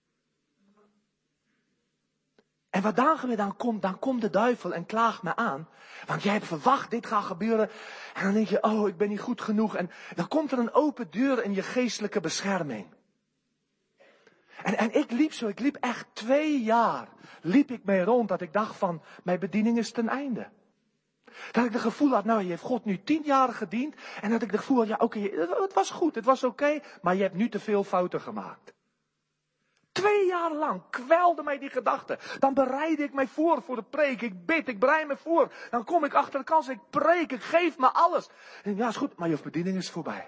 En wat dan gebeurt, dan komt, dan komt de duivel en klaagt me aan. Want jij hebt verwacht, dit gaat gebeuren. En dan denk je, oh, ik ben niet goed genoeg. En dan komt er een open deur in je geestelijke bescherming. En, en ik liep zo, ik liep echt twee jaar, liep ik mee rond, dat ik dacht van, mijn bediening is ten einde. Dat ik het gevoel had, nou, je hebt God nu tien jaar gediend. En dat ik het gevoel had, ja, oké, okay, het was goed, het was oké, okay, maar je hebt nu te veel fouten gemaakt. Twee jaar lang kwelde mij die gedachte. Dan bereidde ik mij voor voor de preek. Ik bid, ik bereid me voor. Dan kom ik achter de kans, ik preek, ik geef me alles. En ja, is goed, maar je bediening is voorbij.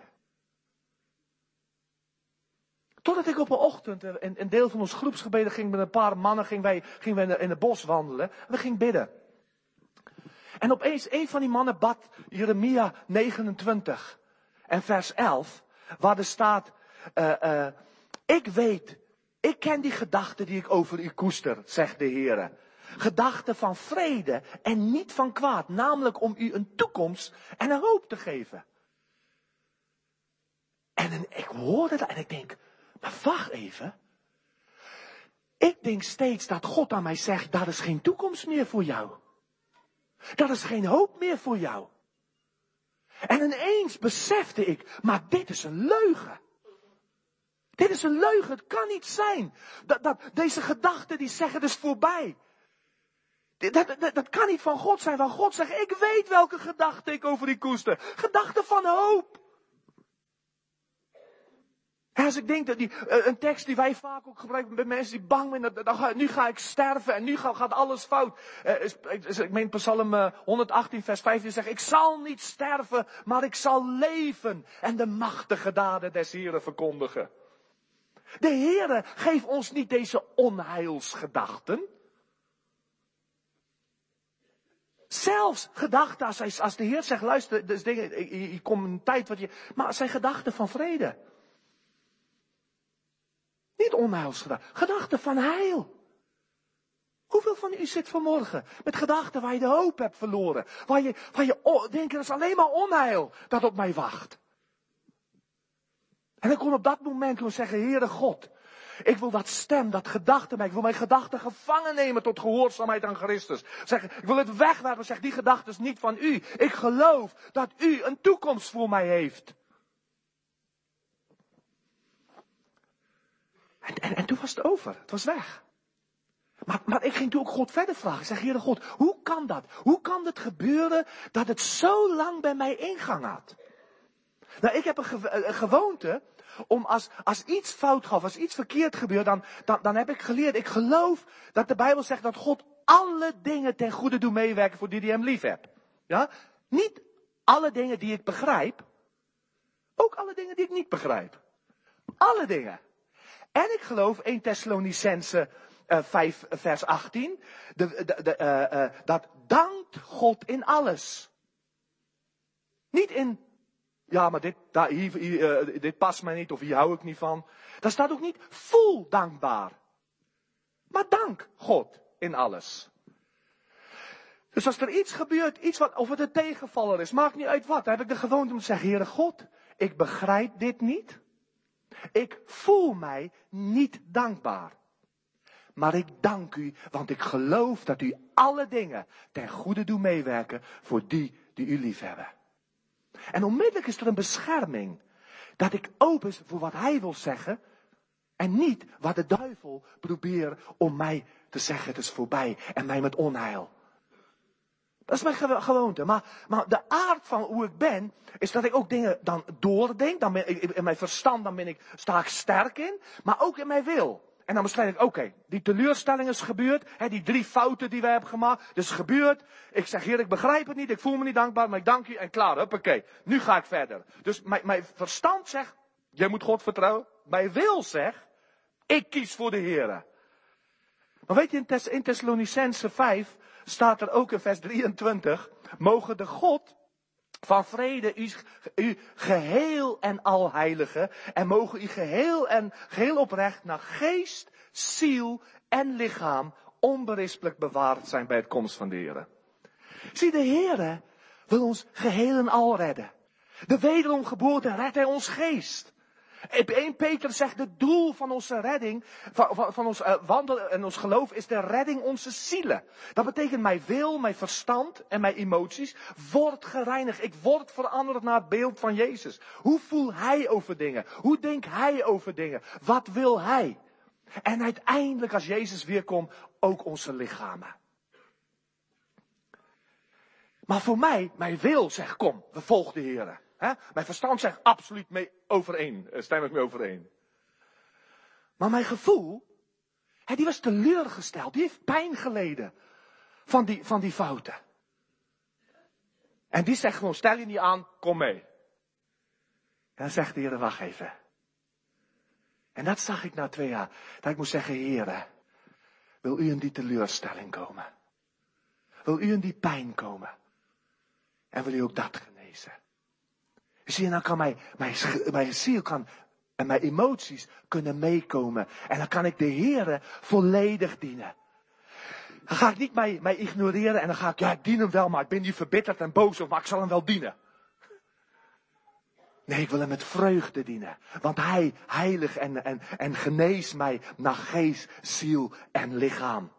Totdat ik op een ochtend, een, een deel van ons groepsgebeden ging met een paar mannen, gingen wij, gingen wij in, de, in het bos wandelen. En we gingen bidden. En opeens, een van die mannen bad Jeremia negenentwintig en vers elf, waar er staat, uh, uh, ik weet, ik ken die gedachten die ik over u koester, zegt de Heer. Gedachten van vrede en niet van kwaad, namelijk om u een toekomst en een hoop te geven. En ik hoorde dat en ik denk, maar wacht even. Ik denk steeds dat God aan mij zegt, daar is geen toekomst meer voor jou. Dat is geen hoop meer voor jou. En ineens besefte ik, maar dit is een leugen. Dit is een leugen, het kan niet zijn. Dat, dat, deze gedachten die zeggen, het is voorbij. Dat, dat, dat kan niet van God zijn, van God zegt, ik weet welke gedachten ik over die koester. Gedachten van hoop. Ja, als ik denk dat die, uh, een tekst die wij vaak ook gebruiken bij mensen die bang zijn, dat, dat, dat, nu ga ik sterven en nu gaat, gaat alles fout. Uh, is, is, ik meen Psalm uh, honderdachttien vers vijftien zegt, ik zal niet sterven, maar ik zal leven en de machtige daden des Heren verkondigen. De Heere geeft ons niet deze onheilsgedachten. Zelfs gedachten, als, hij, als de Heer zegt, luister, dus dingen, je, je komt een tijd wat je, maar zijn gedachten van vrede. Niet onheilsgedachten, gedachten van heil. Hoeveel van u zit vanmorgen met gedachten waar je de hoop hebt verloren? Waar je, waar je oh, denkt, dat is alleen maar onheil dat op mij wacht. En ik kon op dat moment gewoon zeggen, Heere God, ik wil dat stem, dat gedachte, ik wil mijn gedachten gevangen nemen tot gehoorzaamheid aan Christus. Zeg, ik wil het wegwerpen, zeg, die gedachte is niet van u. Ik geloof dat u een toekomst voor mij heeft. En, en, en toen was het over, het was weg. Maar, maar ik ging toen ook God verder vragen. Ik zeg, Heere God, hoe kan dat? Hoe kan het gebeuren dat het zo lang bij mij ingang had? Nou, ik heb een, ge- een gewoonte om als, als iets fout gaat, als iets verkeerd gebeurt, dan, dan, dan heb ik geleerd. Ik geloof dat de Bijbel zegt dat God alle dingen ten goede doet meewerken voor die die hem lief hebben. Ja? Niet alle dingen die ik begrijp, ook alle dingen die ik niet begrijp. Alle dingen. En ik geloof één Thessalonicenzen uh, vijf vers achttien, de, de, de, uh, uh, dat dankt God in alles. Niet in, ja maar dit, daar, hier, hier, uh, dit past mij niet of hier hou ik niet van. Daar staat ook niet vol dankbaar. Maar dank God in alles. Dus als er iets gebeurt, iets wat, of het een tegenvaller is, maakt niet uit wat. Dan heb ik de gewoonte om te zeggen, Heere God, ik begrijp dit niet. Ik voel mij niet dankbaar. Maar ik dank u, want ik geloof dat u alle dingen ten goede doet meewerken voor die die u lief hebben. En onmiddellijk is er een bescherming. Dat ik open is voor wat hij wil zeggen. En niet wat de duivel probeert om mij te zeggen, het is voorbij. En mij met onheil. Dat is mijn gewoonte. Maar, maar de aard van hoe ik ben, is dat ik ook dingen dan doordenk. Dan ben ik, in mijn verstand dan ben ik, sta ik sterk in. Maar ook in mijn wil. En dan besluit ik, oké, okay, die teleurstelling is gebeurd. Hè, die drie fouten die we hebben gemaakt. Dus gebeurd. Ik zeg, Heer, ik begrijp het niet. Ik voel me niet dankbaar. Maar ik dank u. En klaar, huppakee. Nu ga ik verder. Dus mijn, mijn verstand zegt, jij moet God vertrouwen. Mijn wil zegt, ik kies voor de Heer. Maar weet je, in, Thess- in Thessalonicenzen vijf staat er ook in vers drieëntwintig. Mogen de God van vrede u, u geheel en al heiligen. En mogen u geheel en geheel oprecht naar geest, ziel en lichaam onberispelijk bewaard zijn bij het komst van de Heer. Zie, de Heer wil ons geheel en al redden. De wederomgeboorte redt hij ons geest. eerste Petrus zegt, het doel van onze redding, van, van, van ons uh, wandelen en ons geloof is de redding onze zielen. Dat betekent mijn wil, mijn verstand en mijn emoties wordt gereinigd. Ik word veranderd naar het beeld van Jezus. Hoe voelt hij over dingen? Hoe denkt hij over dingen? Wat wil hij? En uiteindelijk als Jezus weer komt, ook onze lichamen. Maar voor mij, mijn wil zegt, kom, we volgen de Heer. He? Mijn verstand zegt absoluut mee overeen. Stem ik mee overeen. Maar mijn gevoel, he, die was teleurgesteld. Die heeft pijn geleden van die, van die fouten. En die zegt gewoon, stel je niet aan, kom mee. En dan zegt de Heer, wacht even. En dat zag ik na twee jaar. Dat ik moest zeggen, Heer, wil u in die teleurstelling komen? Wil u in die pijn komen? En wil u ook dat genezen? Zie je, dan kan mijn, mijn, mijn ziel kan, en mijn emoties kunnen meekomen. En dan kan ik de Heere volledig dienen. Dan ga ik niet mij, mij ignoreren en dan ga ik, ja, ik dien hem wel, maar ik ben niet verbitterd en boos, of maar ik zal hem wel dienen. Nee, ik wil hem met vreugde dienen. Want hij heilig en, en, en geneest mij naar geest, ziel en lichaam.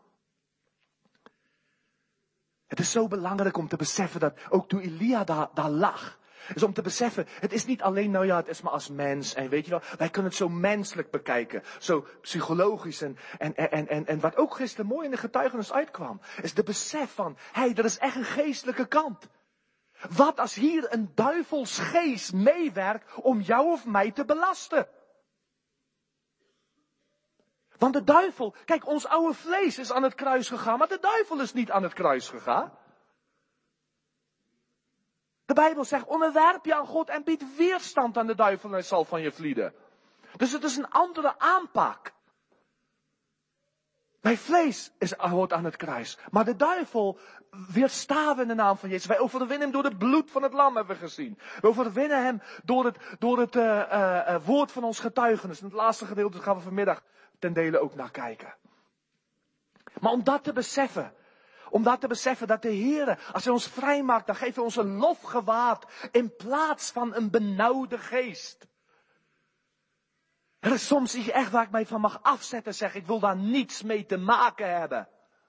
Het is zo belangrijk om te beseffen dat ook toen Elia daar, daar lag. Dus om te beseffen, het is niet alleen, nou ja, het is maar als mens. En weet je wel, wij kunnen het zo menselijk bekijken. Zo psychologisch. En, en, en, en, en wat ook gisteren mooi in de getuigenis uitkwam. Is de besef van, hé, hey, er is echt een geestelijke kant. Wat als hier een duivelsgeest meewerkt om jou of mij te belasten? Want de duivel, kijk, ons oude vlees is aan het kruis gegaan, maar de duivel is niet aan het kruis gegaan. De Bijbel zegt, onderwerp je aan God en bied weerstand aan de duivel en hij zal van je vlieden. Dus het is een andere aanpak. Mijn vlees is, hoort aan het kruis. Maar de duivel weerstaan we in de naam van Jezus. Wij overwinnen hem door het bloed van het lam, hebben we gezien. We overwinnen hem door het, door het uh, uh, uh, woord van ons getuigenis. En het laatste gedeelte gaan we vanmiddag ten dele ook naar kijken. Maar om dat te beseffen. Om dat te beseffen dat de Heer, als hij ons vrijmaakt, dan geeft hij ons een lofgewaad in plaats van een benauwde geest. Er is soms iets echt waar ik mij van mag afzetten en zeg, ik wil daar niets mee te maken hebben.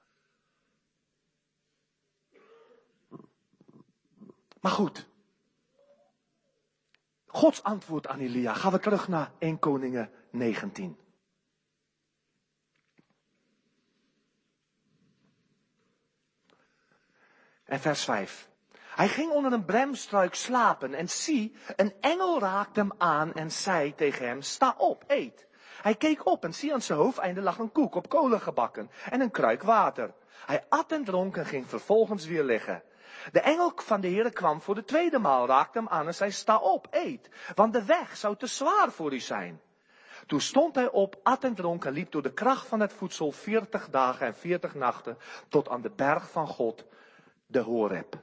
Maar goed. Gods antwoord aan Elia. Gaan we terug naar eerste Koningen negentien. En vers vijf. Hij ging onder een bremstruik slapen en zie, een engel raakte hem aan en zei tegen hem, sta op, eet. Hij keek op en zie aan zijn hoofdeinde lag een koek op kolen gebakken en een kruik water. Hij at en dronk en ging vervolgens weer liggen. De engel van de Heere kwam voor de tweede maal, raakte hem aan en zei, sta op, eet, want de weg zou te zwaar voor u zijn. Toen stond hij op, at en dronk en liep door de kracht van het voedsel veertig dagen en veertig nachten tot aan de berg van God, de Horeb.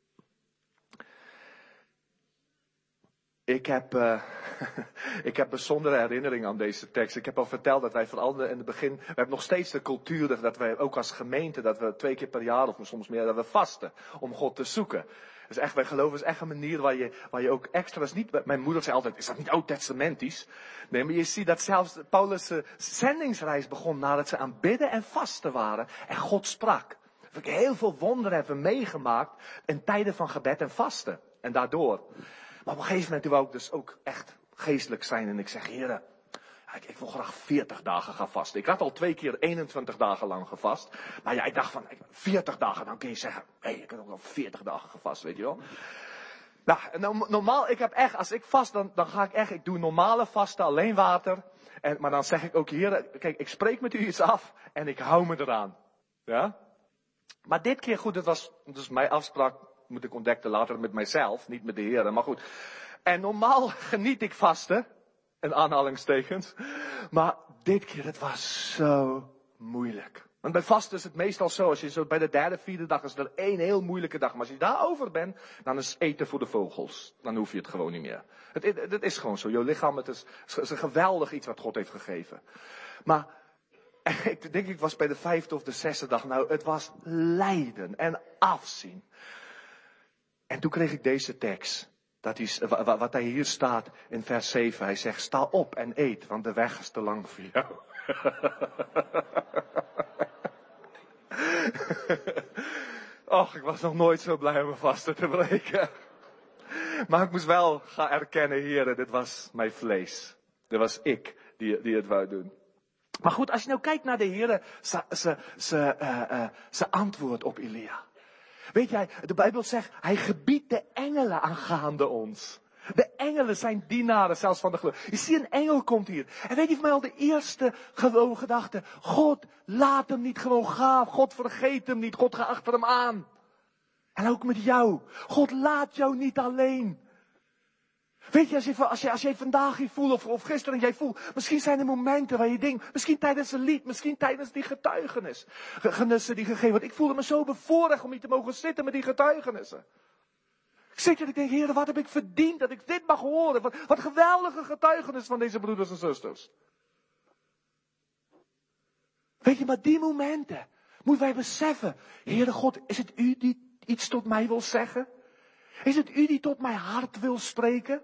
Ik heb, uh, ik heb bijzondere herinneringen aan deze tekst. Ik heb al verteld dat wij vooral in het begin, we hebben nog steeds de cultuur dat wij ook als gemeente, dat we twee keer per jaar of soms meer, dat we vasten om God te zoeken. Dus echt, wij geloven is echt een manier waar je, waar je ook extra, is niet, mijn moeder zei altijd, is dat niet oud-testamentisch? Nee, maar je ziet dat zelfs Paulus' zendingsreis begon nadat ze aan bidden en vasten waren en God sprak. Dat ik heel veel wonderen hebben meegemaakt in tijden van gebed en vasten. En daardoor. Maar op een gegeven moment wou ik dus ook echt geestelijk zijn. En ik zeg, heren, ik, ik wil graag veertig dagen gaan vasten. Ik had al twee keer eenentwintig dagen lang gevast. Maar ja, ik dacht van, veertig dagen, dan kun je zeggen, hé, hey, ik heb ook al veertig dagen gevast, weet je wel. Nou, normaal, ik heb echt, als ik vast, dan, dan ga ik echt, ik doe normale vasten, alleen water. En, maar dan zeg ik ook, heren, kijk, ik spreek met u iets af en ik hou me eraan. Ja? Maar dit keer, goed, het was, dus mijn afspraak, moet ik ontdekken later met mijzelf, niet met de Heer, maar goed. En normaal geniet ik vasten, in aanhalingstekens. Maar dit keer, het was zo moeilijk. Want bij vasten is het meestal zo, als je zo bij de derde, vierde dag, is er één heel moeilijke dag. Maar als je daarover bent, dan is eten voor de vogels. Dan hoef je het gewoon niet meer. Het, het, het is gewoon zo, jouw lichaam, het is, het is een geweldig iets wat God heeft gegeven. Maar En ik denk, ik was bij de vijfde of de zesde dag. Nou, het was lijden en afzien. En toen kreeg ik deze tekst. Dat is, wat hij hier staat in vers zeven. Hij zegt, sta op en eet, want de weg is te lang voor jou. Och, ik was nog nooit zo blij om mijn vasten te breken. Maar ik moest wel gaan erkennen, heren, dit was mijn vlees. Dit was ik die, die het wou doen. Maar goed, als je nou kijkt naar de heren, zijn antwoord op Elia. Weet jij, de Bijbel zegt, hij gebiedt de engelen aangaande ons. De engelen zijn dienaren, zelfs van de geloof. Je ziet, een engel komt hier. En weet je voor mij al de eerste gewoon gedachte. God, laat hem niet gewoon gaan. God, vergeet hem niet. God, ga achter hem aan. En ook met jou. God, laat jou niet alleen. Weet je, als je, als je, als je vandaag hier voelt, of, of gisteren jij voelt, misschien zijn er momenten waar je denkt, misschien tijdens een lied, misschien tijdens die getuigenis, genissen die gegeven wordt. Ik voelde me zo bevoorrecht om hier te mogen zitten met die getuigenissen. Ik zit hier en ik denk, Heer, wat heb ik verdiend dat ik dit mag horen? Wat, wat geweldige getuigenis van deze broeders en zusters. Weet je, maar die momenten moeten wij beseffen, Heere God, is het u die iets tot mij wil zeggen? Is het u die tot mijn hart wil spreken?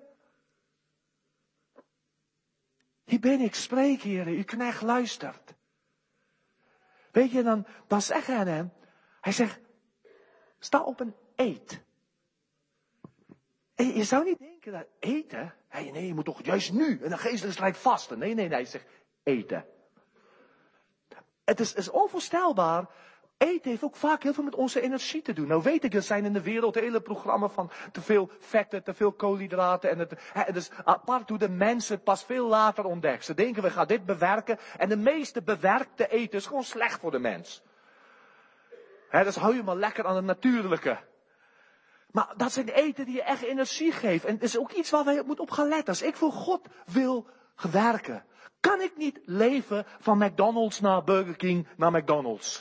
Hier ben ik, spreek, Heer, uw knecht luistert. Weet je, dan, dan zeg hij aan hem, hij zegt, sta op en eet. En je zou niet denken dat eten, hey, nee, je moet toch juist nu, en een geestelijke strijd vasten. Nee, nee, nee, hij zegt eten. Het is, is onvoorstelbaar. Eten heeft ook vaak heel veel met onze energie te doen. Nou weet ik, er zijn in de wereld hele programma's van te veel vetten, te veel koolhydraten. En het, het is apart hoe de mensen het pas veel later ontdekken. Ze denken, we gaan dit bewerken. En de meeste bewerkte eten is gewoon slecht voor de mens. He, dus hou je maar lekker aan het natuurlijke. Maar dat zijn eten die je echt energie geven. En het is ook iets waar wij op gaan letten. Als ik voor God wil werken, kan ik niet leven van McDonald's naar Burger King naar McDonald's.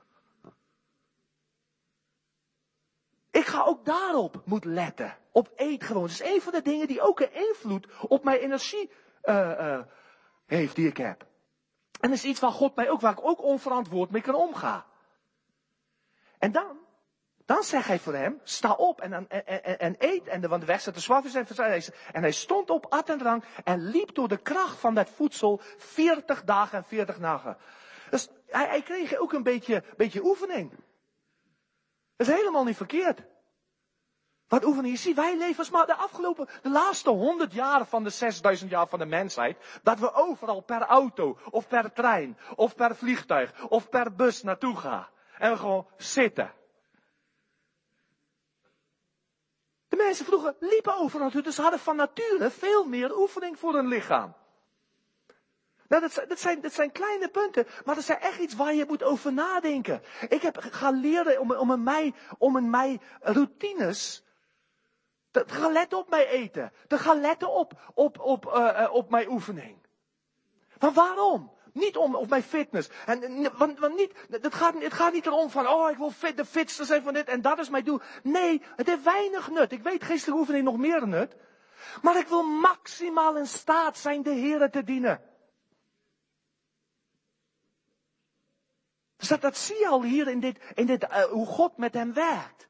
Ik ga ook daarop moeten letten. Op eetgewoon. Dat is een van de dingen die ook een invloed op mijn energie uh, uh, heeft die ik heb. En dat is iets waar God mij ook, waar ik ook onverantwoord mee kan omgaan. En dan, dan zegt hij voor hem, sta op en, en, en, en eet. En de, want de weg zat te zwak zijn. En hij stond op, at en drank en liep door de kracht van dat voedsel veertig dagen en veertig nachten. Dus hij, hij kreeg ook een beetje, beetje oefening. Dat is helemaal niet verkeerd. Wat oefening, je ziet, wij leven maar de afgelopen, de laatste honderd jaar van de zesduizend jaar van de mensheid, dat we overal per auto, of per trein, of per vliegtuig, of per bus naartoe gaan. En we gewoon zitten. De mensen vroeger liepen overal naartoe, dus ze hadden van nature veel meer oefening voor hun lichaam. Nou, dat, dat, zijn, dat zijn kleine punten, maar dat zijn echt iets waar je moet over nadenken. Ik heb gaan leren om, om, in, mij, om in mij routines te gaan letten op mijn eten. Te gaan letten op, op, op, uh, uh, op mijn oefening. Maar waarom? Niet om op mijn fitness. En, want, want niet, het, gaat, het gaat niet erom van, oh, ik wil fit, de fitste zijn van dit en dat is mijn doel. Nee, het heeft weinig nut. Ik weet geestelijke oefening nog meer nut. Maar ik wil maximaal in staat zijn de Heere te dienen. Dus dat, dat zie je al hier in dit, in dit uh, hoe God met hem werkt.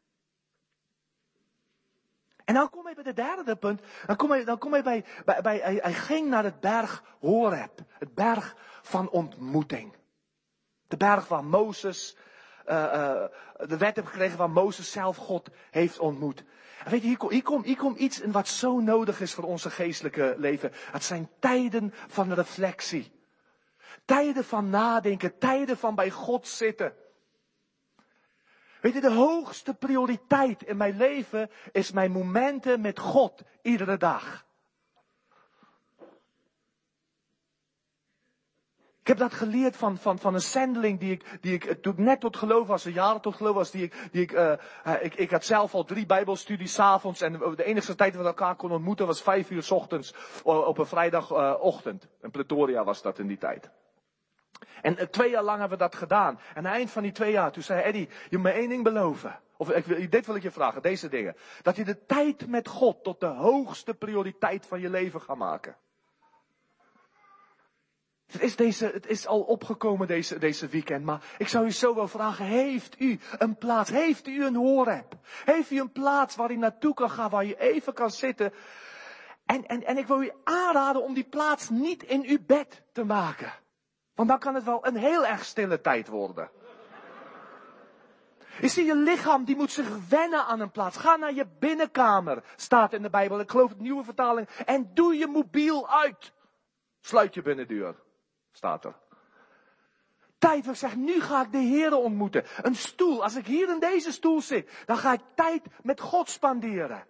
En dan kom je bij het derde punt. Dan kom je, dan kom je bij, bij, bij hij, hij ging naar het berg Horeb. Het berg van ontmoeting. De berg waar Mozes uh, uh, de wet heeft gekregen, waar Mozes zelf God heeft ontmoet. En weet je, hier komt hier kom, hier kom iets in wat zo nodig is voor onze geestelijke leven. Het zijn tijden van reflectie. Tijden van nadenken, tijden van bij God zitten. Weet je, de hoogste prioriteit in mijn leven is mijn momenten met God iedere dag. Ik heb dat geleerd van, van, van een zendeling die ik, die ik toen net tot geloof was, een jaren tot geloof was, die ik, die ik, uh, uh, ik, ik had zelf al drie bijbelstudies 's avonds en de enige tijd dat we elkaar konden ontmoeten was vijf uur 's ochtends op een vrijdagochtend. Uh, in Pretoria was dat in die tijd. En uh, twee jaar lang hebben we dat gedaan. En aan het eind van die twee jaar, toen zei Eddie, je moet me één ding beloven. Of ik, dit wil ik je vragen, deze dingen. Dat je de tijd met God tot de hoogste prioriteit van je leven gaat maken. Het is, deze, het is al opgekomen deze, deze weekend, maar ik zou u zo wel vragen, heeft u een plaats, heeft u een Horeb? Heeft u een plaats waar u naartoe kan gaan, waar u even kan zitten? En, en, en ik wil u aanraden om die plaats niet in uw bed te maken. Want dan kan het wel een heel erg stille tijd worden. Je ziet, je lichaam die moet zich wennen aan een plaats. Ga naar je binnenkamer, staat in de Bijbel. Ik geloof het nieuwe vertaling. En doe je mobiel uit. Sluit je binnendeur, staat er. Tijd, ik zeg, nu ga ik de Heere ontmoeten. Een stoel, als ik hier in deze stoel zit, dan ga ik tijd met God spanderen.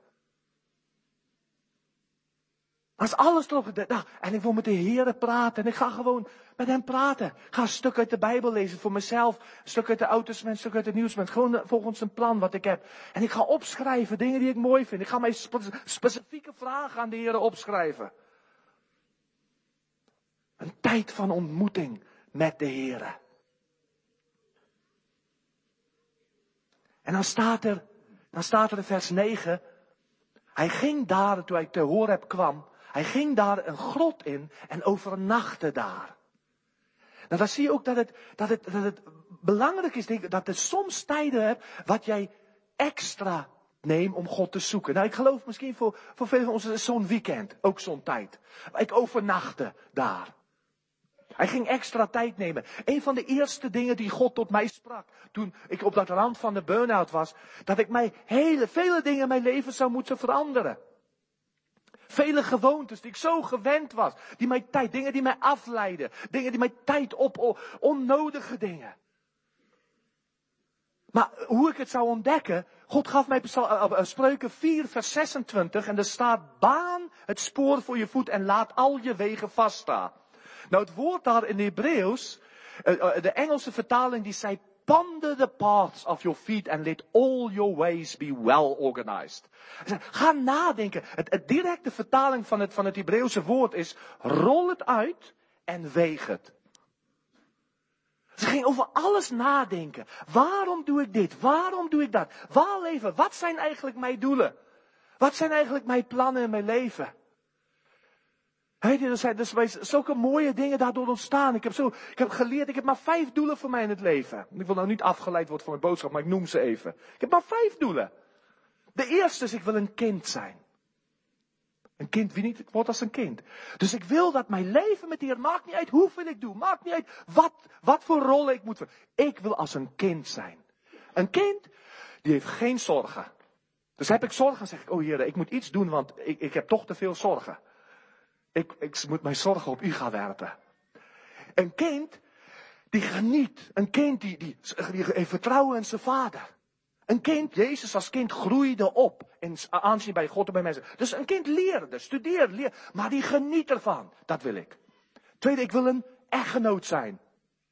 Als alles erop gedaan. Nou, en ik wil met de Heere praten. En ik ga gewoon met hem praten. Ik ga een stuk uit de Bijbel lezen voor mezelf. Een stuk uit de Oude Testament, een stuk uit het Nieuwe Testament. Gewoon volgens een plan wat ik heb. En ik ga opschrijven dingen die ik mooi vind. Ik ga mijn spe- specifieke vragen aan de Heere opschrijven. Een tijd van ontmoeting met de Heere. En dan staat er, dan staat er in vers negen. Hij ging daar, toen hij te Horeb kwam. Hij ging daar een grot in en overnachtte daar. Nou, dan zie je ook dat het, dat het, dat het belangrijk is, denk ik, dat er soms tijden hebt wat jij extra neemt om God te zoeken. Nou, ik geloof misschien voor, voor velen van ons is zo'n weekend, ook zo'n tijd. Ik overnachtte daar. Hij ging extra tijd nemen. Een van de eerste dingen die God tot mij sprak, toen ik op dat rand van de burn-out was, dat ik mij hele, vele dingen in mijn leven zou moeten veranderen. Vele gewoontes die ik zo gewend was, die mij tijd, dingen die mij afleiden, dingen die mij tijd op, onnodige dingen. Maar hoe ik het zou ontdekken, God gaf mij Spreuken vier vers zesentwintig en er staat, baan het spoor voor je voet en laat al je wegen vaststaan. Nou, het woord daar in Hebreeuws, de Engelse vertaling die zei, ponder the paths of your feet and let all your ways be well organized. Ga nadenken. Het, het directe vertaling van het, van het Hebreeuwse woord is, rol het uit en weeg het. Ze ging over alles nadenken. Waarom doe ik dit? Waarom doe ik dat? Waar leven? Wat zijn eigenlijk mijn doelen? Wat zijn eigenlijk mijn plannen in mijn leven? Hey, er zijn dus zulke mooie dingen daardoor ontstaan. Ik heb, zo, ik heb geleerd, ik heb maar vijf doelen voor mij in het leven. Ik wil nou niet afgeleid worden van mijn boodschap, maar ik noem ze even. Ik heb maar vijf doelen. De eerste is, ik wil een kind zijn. Een kind, wie niet wordt als een kind. Dus ik wil dat mijn leven met de Heer, maakt niet uit hoeveel ik doe, maakt niet uit wat, wat voor rollen ik moet vervullen. Ik wil als een kind zijn. Een kind, die heeft geen zorgen. Dus heb ik zorgen, dan zeg ik, oh Heer, ik moet iets doen, want ik, ik heb toch te veel zorgen. Ik, ik moet mijn zorgen op u gaan werpen. Een kind die geniet. Een kind die, die, die heeft vertrouwen in zijn vader. Een kind, Jezus als kind groeide op. In aanzien bij God en bij mensen. Dus een kind leerde, studeerde, leerde. Maar die geniet ervan. Dat wil ik. Tweede, ik wil een echtgenoot zijn.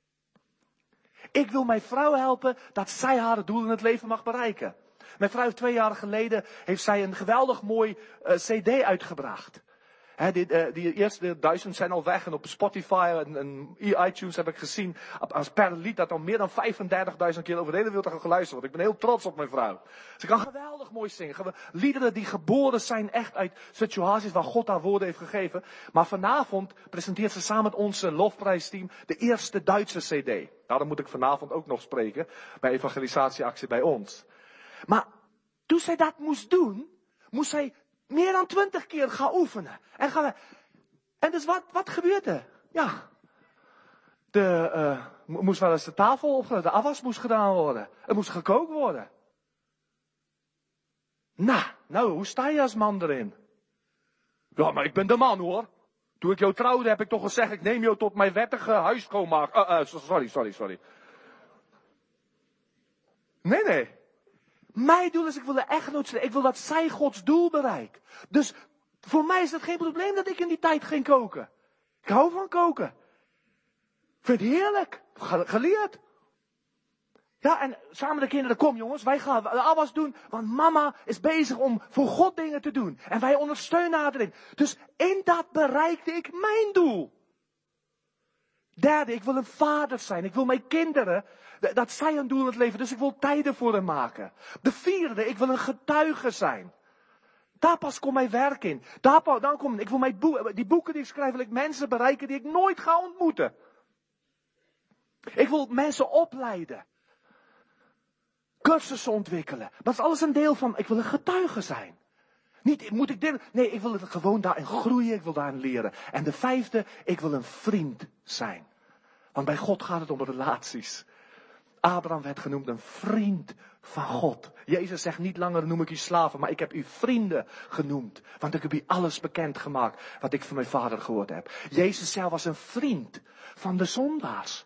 Ik wil mijn vrouw helpen dat zij haar doel in het leven mag bereiken. Mijn vrouw twee jaar geleden heeft zij een geweldig mooi uh, cd uitgebracht. He, die, uh, die eerste duizend zijn al weg en op Spotify en, en iTunes heb ik gezien als per lied dat al meer dan vijfendertigduizend keer over de hele wereld geluisterd wordt. Ik ben heel trots op mijn vrouw. Ze kan geweldig mooi zingen. Liederen die geboren zijn echt uit situaties waar God haar woorden heeft gegeven. Maar vanavond presenteert ze samen met onze lofprijsteam de eerste Duitse cd. Daarom moet ik vanavond ook nog spreken bij evangelisatieactie bij ons. Maar toen zij dat moest doen, moest zij meer dan twintig keer gaan oefenen. En, gaan we... en dus wat, wat gebeurt er? Ja, de, uh, moest wel eens de tafel op, de afwas moest gedaan worden. Er moest gekookt worden. Nou, nou, hoe sta je als man erin? Ja, maar ik ben de man hoor. Toen ik jou trouwde heb ik toch gezegd, ik neem jou tot mijn wettige huisschoonmaak. Uh, uh, sorry, sorry, sorry. Nee, nee. Mijn doel is, ik wil een echtgenoot zijn. Ik wil dat zij Gods doel bereikt. Dus voor mij is het geen probleem dat ik in die tijd ging koken. Ik hou van koken. Ik vind het heerlijk. Geleerd. Ja, en samen de kinderen, kom jongens, wij gaan de afwas doen. Want mama is bezig om voor God dingen te doen. En wij ondersteunen haar erin. Dus in dat bereikte ik mijn doel. Derde, ik wil een vader zijn. Ik wil mijn kinderen, dat zij een doel in het leven. Dus ik wil tijden voor hen maken. De vierde, ik wil een getuige zijn. Daar pas komt mijn werk in. Daar pas, dan komt, ik wil mijn boek, die boeken die ik schrijf, wil ik mensen bereiken die ik nooit ga ontmoeten. Ik wil mensen opleiden. Cursussen ontwikkelen. Dat is alles een deel van, ik wil een getuige zijn. Niet, moet ik dit, nee, ik wil het gewoon daarin groeien, ik wil daarin leren. En de vijfde, ik wil een vriend zijn. Want bij God gaat het om relaties. Abraham werd genoemd een vriend van God. Jezus zegt niet langer noem ik u slaven, maar ik heb u vrienden genoemd. Want ik heb u alles bekend gemaakt wat ik van mijn vader gehoord heb. Jezus zelf was een vriend van de zondaars.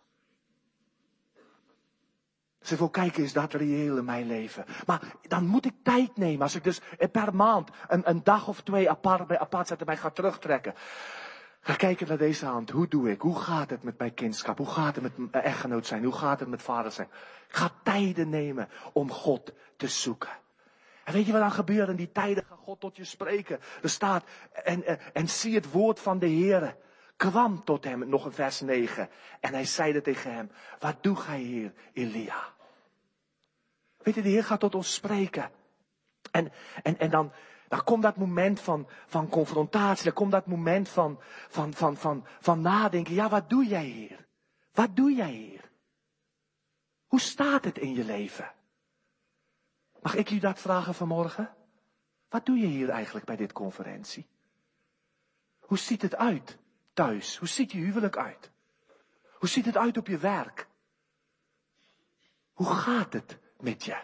Ze wil kijken, is dat reëel in mijn leven? Maar dan moet ik tijd nemen. Als ik dus per maand een, een dag of twee apart bij apart zet en mij ga terugtrekken. Ga kijken naar deze hand. Hoe doe ik? Hoe gaat het met mijn kindschap? Hoe gaat het met mijn echtgenoot zijn? Hoe gaat het met vader zijn? Ik ga tijden nemen om God te zoeken. En weet je wat dan gebeurt? In die tijden gaat God tot je spreken. Er staat, en, en, en zie het woord van de Heere kwam tot hem, nog in vers negen. En hij zeide tegen hem, wat doe gij hier, Elia? Weet je, de Heer gaat tot ons spreken. En, en, en dan, dan komt dat moment van, van confrontatie, dan komt dat moment van, van, van, van, van nadenken. Ja, wat doe jij hier? Wat doe jij hier? Hoe staat het in je leven? Mag ik u dat vragen vanmorgen? Wat doe je hier eigenlijk bij dit conferentie? Hoe ziet het uit thuis? Hoe ziet je huwelijk uit? Hoe ziet het uit op je werk? Hoe gaat het met je?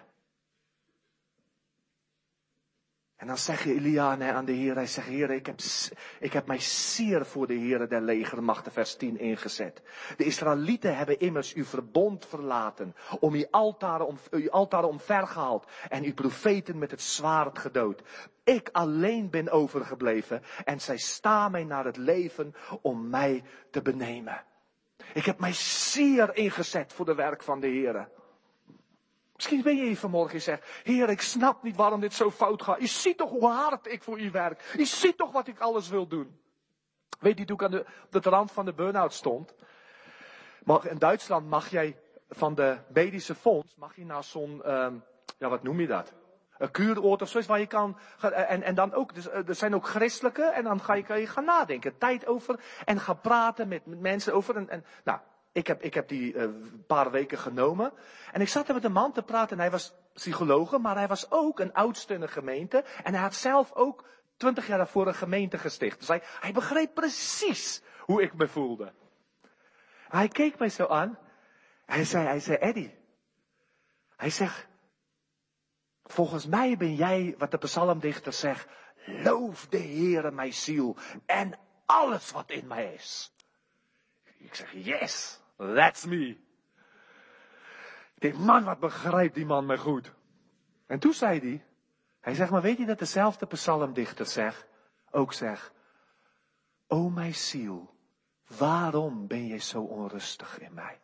En dan zeg je Elia aan de Heer, hij zegt, Heer, ik heb, ik heb mij zeer voor de Heere der legermachten, vers tien ingezet. De Israëlieten hebben immers uw verbond verlaten, om uw altaren, om, uw altaren omvergehaald en uw profeten met het zwaard gedood. Ik alleen ben overgebleven en zij staan mij naar het leven om mij te benemen. Ik heb mij zeer ingezet voor de werk van de Heere. Misschien ben je hier vanmorgen en zegt, Heer, ik snap niet waarom dit zo fout gaat. Je ziet toch hoe hard ik voor u werk. Je ziet toch wat ik alles wil doen. Weet je, toen ik aan de, op de rand van de burn-out stond. Mag, in Duitsland mag jij van de medische fonds, mag je naar zo'n, um, ja wat noem je dat? Een kuuroord of zoiets waar je kan, en, en dan ook, dus, er zijn ook christelijke, en dan ga je, kan je gaan nadenken, tijd over, en gaan praten met, met mensen over, en, en nou, Ik heb, ik heb die uh, paar weken genomen. En ik zat er met een man te praten. En hij was psycholoog, maar hij was ook een oudste in een gemeente. En hij had zelf ook twintig jaar daarvoor een gemeente gesticht. Dus hij, hij begreep precies hoe ik me voelde. En hij keek mij zo aan. Hij zei, hij zei, Eddie. Hij zegt, volgens mij ben jij, wat de psalmdichter zegt, loof de Heere mijn ziel en alles wat in mij is. Ik zeg, yes, that's me. Ik denk, man, wat begrijpt die man me goed. En toen zei hij, hij zegt, maar weet je dat dezelfde psalmdichter zegt, ook zegt, o mijn ziel, waarom ben je zo onrustig in mij?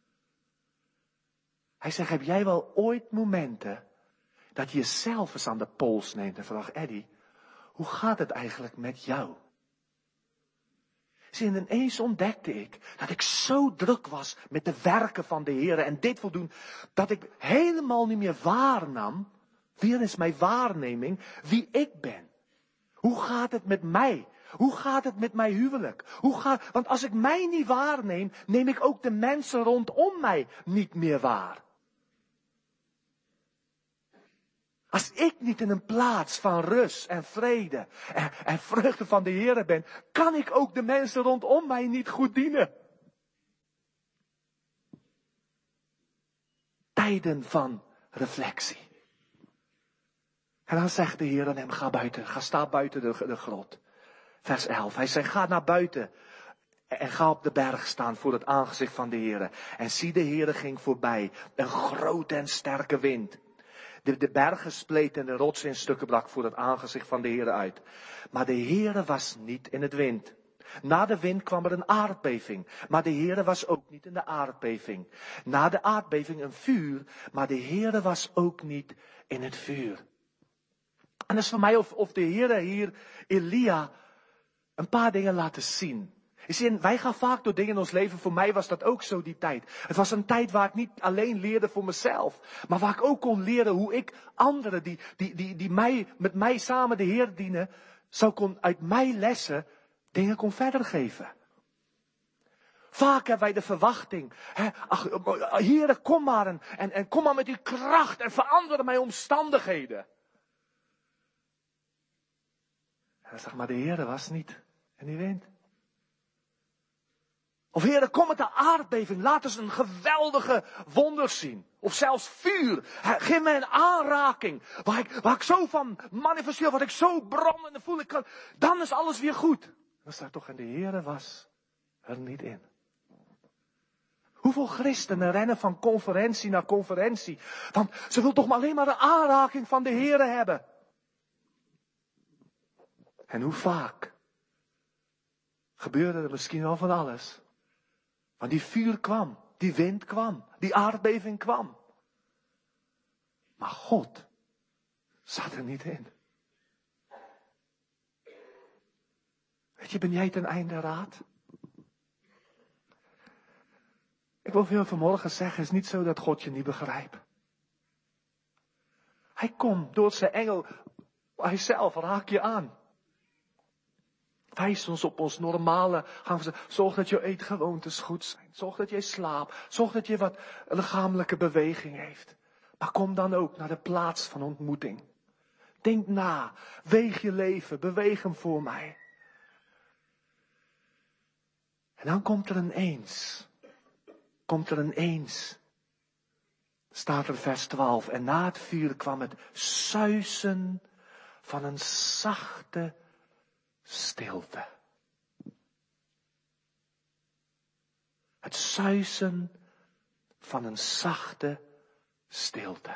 Hij zegt, heb jij wel ooit momenten dat je jezelf eens aan de pols neemt en vraagt, Eddie, hoe gaat het eigenlijk met jou? Zie, en ineens ontdekte ik dat ik zo druk was met de werken van de Heer en dit voldoen, dat ik helemaal niet meer waarnam, weer is mijn waarneming, wie ik ben. Hoe gaat het met mij? Hoe gaat het met mijn huwelijk? Hoe gaat, want als ik mij niet waarneem, neem ik ook de mensen rondom mij niet meer waar. Als ik niet in een plaats van rust en vrede en, en vreugde van de Heer ben, kan ik ook de mensen rondom mij niet goed dienen. Tijden van reflectie. En dan zegt de Heer aan hem, ga buiten, ga sta buiten de, de grot. Vers elf, hij zegt, ga naar buiten en ga op de berg staan voor het aangezicht van de Heer. En zie, de Heer ging voorbij, een grote en sterke wind. De, de bergen spleet en de rots in stukken brak voor het aangezicht van de Heere uit. Maar de Heere was niet in het wind. Na de wind kwam er een aardbeving. Maar de Heere was ook niet in de aardbeving. Na de aardbeving een vuur. Maar de Heere was ook niet in het vuur. En dat is voor mij of, of de Heere hier Elia een paar dingen laten zien. Je ziet, wij gaan vaak door dingen in ons leven. Voor mij was dat ook zo die tijd. Het was een tijd waar ik niet alleen leerde voor mezelf. Maar waar ik ook kon leren hoe ik anderen die, die, die, die mij, met mij samen de Heer dienen. Zo kon uit mijn lessen dingen kon verder geven. Vaak hebben wij de verwachting. Hè, ach, Heere, kom maar en, en, en kom maar met uw kracht en verander mijn omstandigheden. En dan zeg maar, de Heere was niet en die wind. Of Heere, kom met de aardbeving, laat eens een geweldige wonder zien. Of zelfs vuur. Hè, geef mij een aanraking waar ik, waar ik zo van manifesteer, wat ik zo brandende voel. Ik kan, dan is alles weer goed. Dan staat toch, en de Heere was er niet in. Hoeveel christenen rennen van conferentie naar conferentie? Want ze wil toch maar alleen maar de aanraking van de Heere hebben. En hoe vaak gebeurde er misschien wel van alles. Want die vuur kwam, die wind kwam, die aardbeving kwam. Maar God zat er niet in. Weet je, ben jij ten einde raad? Ik wil veel vanmorgen zeggen, het is niet zo dat God je niet begrijpt. Hij komt door zijn engel, hij zelf raak je aan. Wijs ons op ons normale gang. Zorg dat je eetgewoontes goed zijn. Zorg dat je slaapt. Zorg dat je wat lichamelijke beweging heeft. Maar kom dan ook naar de plaats van ontmoeting. Denk na. Weeg je leven. Beweeg hem voor mij. En dan komt er een eens. Komt er een eens. Staat er vers twaalf. En na het vuur kwam het suizen van een zachte stilte. Het suizen van een zachte stilte.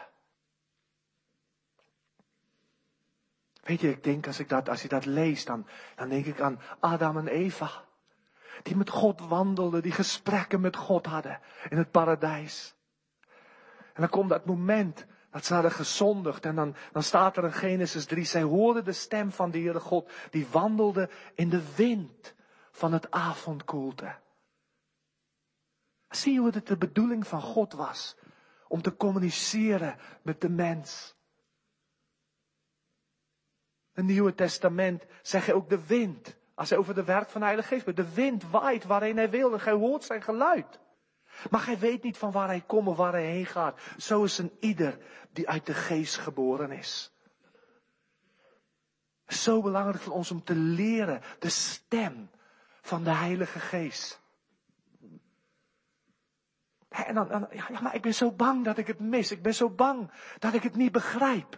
Weet je, ik denk als ik dat, als je dat leest, dan, dan denk ik aan Adam en Eva. Die met God wandelden, die gesprekken met God hadden in het paradijs. En dan komt dat moment dat ze hadden gezondigd. En dan, dan staat er in Genesis drie. Zij hoorden de stem van de Heere God. Die wandelde in de wind van het avondkoelte. Zie je hoe het de bedoeling van God was. Om te communiceren met de mens. In het Nieuwe Testament zeg je ook de wind. Als hij over de werk van de Heilige Geest spreekt. De wind waait waarheen hij wil. En gij hoort zijn geluid. Maar gij weet niet van waar hij komt of waar hij heen gaat. Zo is een ieder die uit de geest geboren is. Zo belangrijk voor ons om te leren de stem van de Heilige Geest. En dan, dan ja, maar ik ben zo bang dat ik het mis. Ik ben zo bang dat ik het niet begrijp.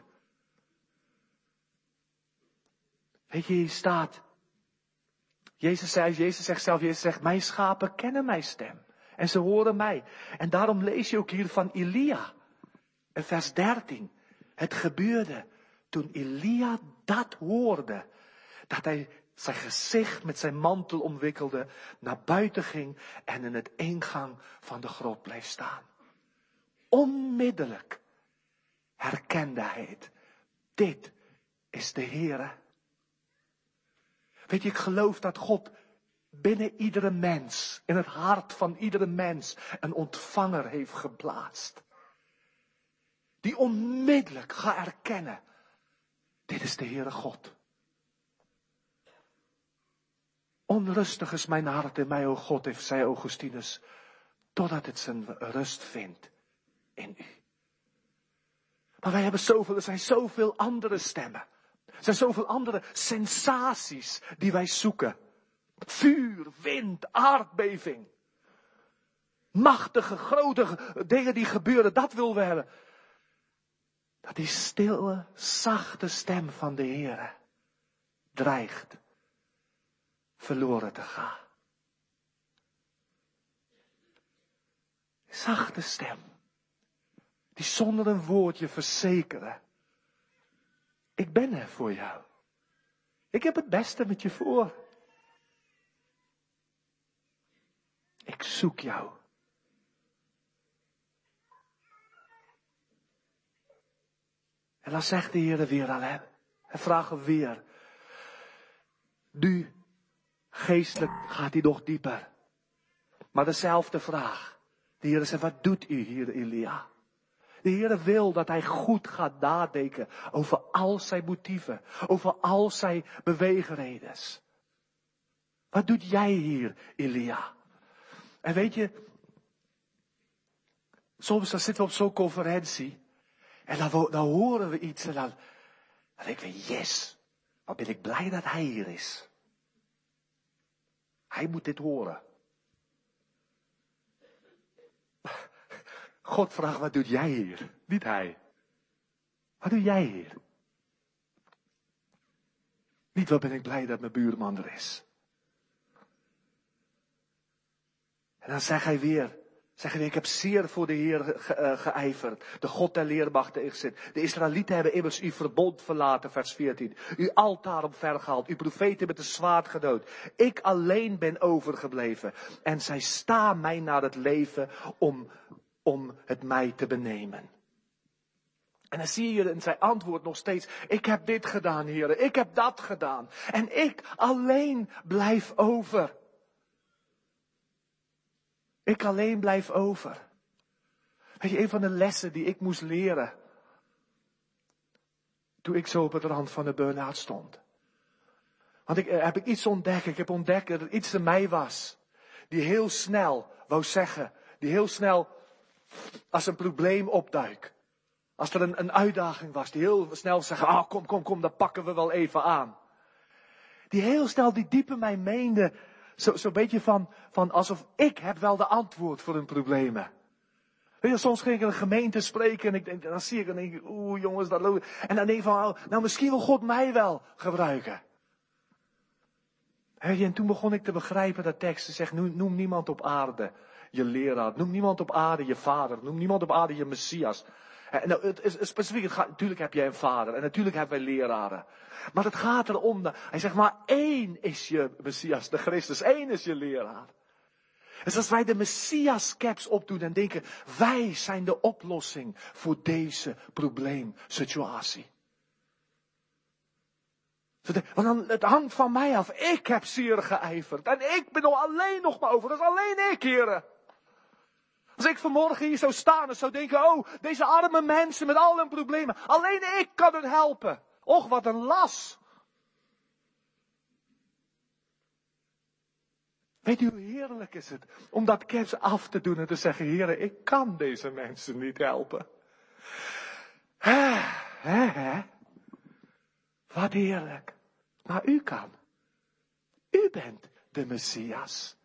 Weet je, hier staat. Jezus zei, Jezus zegt zelf, Jezus zegt, mijn schapen kennen mijn stem. En ze horen mij. En daarom lees je ook hier van Elia. In vers dertien. Het gebeurde toen Elia dat hoorde. Dat hij zijn gezicht met zijn mantel omwikkelde. Naar buiten ging. En in het ingang van de grot bleef staan. Onmiddellijk herkende hij het. Dit is de Heere. Weet je, ik geloof dat God binnen iedere mens, in het hart van iedere mens, een ontvanger heeft geplaatst. Die onmiddellijk gaat erkennen, dit is de Heere God. Onrustig is mijn hart in mij, o God, heeft zei Augustinus, totdat het zijn rust vindt in u. Maar wij hebben zoveel, er zijn zoveel andere stemmen. Er zijn zoveel andere sensaties die wij zoeken. Vuur, wind, aardbeving. Machtige, grote dingen die gebeuren, dat willen we hebben. Dat die stille, zachte stem van de Heere dreigt verloren te gaan. Zachte stem. Die zonder een woordje verzekeren. Ik ben er voor jou. Ik heb het beste met je voor. Ik zoek jou. En dan zegt de Heer weer aan hem. En vraagt hem weer. Nu Geestelijk gaat hij nog dieper. Maar dezelfde vraag. De Heer zegt, wat doet u hier, Elia? De Heer wil dat hij goed gaat nadenken over al zijn motieven. Over al zijn beweegredens. Wat doet jij hier, Elia? En weet je, soms dan zitten we op zo'n conferentie. En dan, dan horen we iets en dan, dan denken we, yes, wat ben ik blij dat hij hier is. Hij moet dit horen. God vraagt, wat doet jij hier? Niet hij. Wat doe jij hier? Niet, wat ben ik blij dat mijn buurman er is. En dan zegt hij weer, zegt hij weer, ik heb zeer voor de Heer ge, uh, geijverd. De God der leermachten ingezet. De Israëlieten hebben immers uw verbond verlaten, vers veertien. Uw altaar omvergehaald, uw profeten met de zwaard gedood. Ik alleen ben overgebleven. En zij staan mij naar het leven om, om het mij te benemen. En dan zie je in zijn antwoord nog steeds, ik heb dit gedaan, Heer, ik heb dat gedaan. En ik alleen blijf over. Ik alleen blijf over. Weet je, een van de lessen die ik moest leren. Toen ik zo op het rand van de burn-out stond. Want ik, heb ik iets ontdekt. Ik heb ontdekt dat er iets in mij was. Die heel snel wou zeggen. Die heel snel als een probleem opduikt. Als er een, een uitdaging was. Die heel snel zeggen, ah, kom, kom, kom, dat pakken we wel even aan. Die heel snel, die diep in mij meende. Zo'n zo beetje van, van alsof ik heb wel de antwoord voor hun problemen. Weet je, soms ging ik in een gemeente spreken en ik denk, dan zie ik en denk ik, oeh jongens, dat loopt. En dan denk ik van, nou misschien wil God mij wel gebruiken. Weet je, en toen begon ik te begrijpen dat teksten zegt, noem, noem niemand op aarde je leraar, noem niemand op aarde je vader, noem niemand op aarde je Messias. En nou, het is specifiek, het gaat, natuurlijk heb jij een vader en natuurlijk hebben wij leraren. Maar het gaat erom, hij zegt maar één is je Messias, de Christus, één is je leraar. Dus als wij de Messias-caps opdoen en denken, wij zijn de oplossing voor deze probleemsituatie. Want dan, het hangt van mij af, ik heb zeer geijverd en ik ben er alleen nog maar over, dat is alleen ik, heren. Als ik vanmorgen hier zou staan en zou denken, oh, deze arme mensen met al hun problemen, alleen ik kan hun helpen. Och, wat een las. Weet u hoe heerlijk is het om dat caps af te doen en te zeggen, heren, ik kan deze mensen niet helpen. Hè, hè, hè. Wat heerlijk. Maar u kan. U bent de Messias.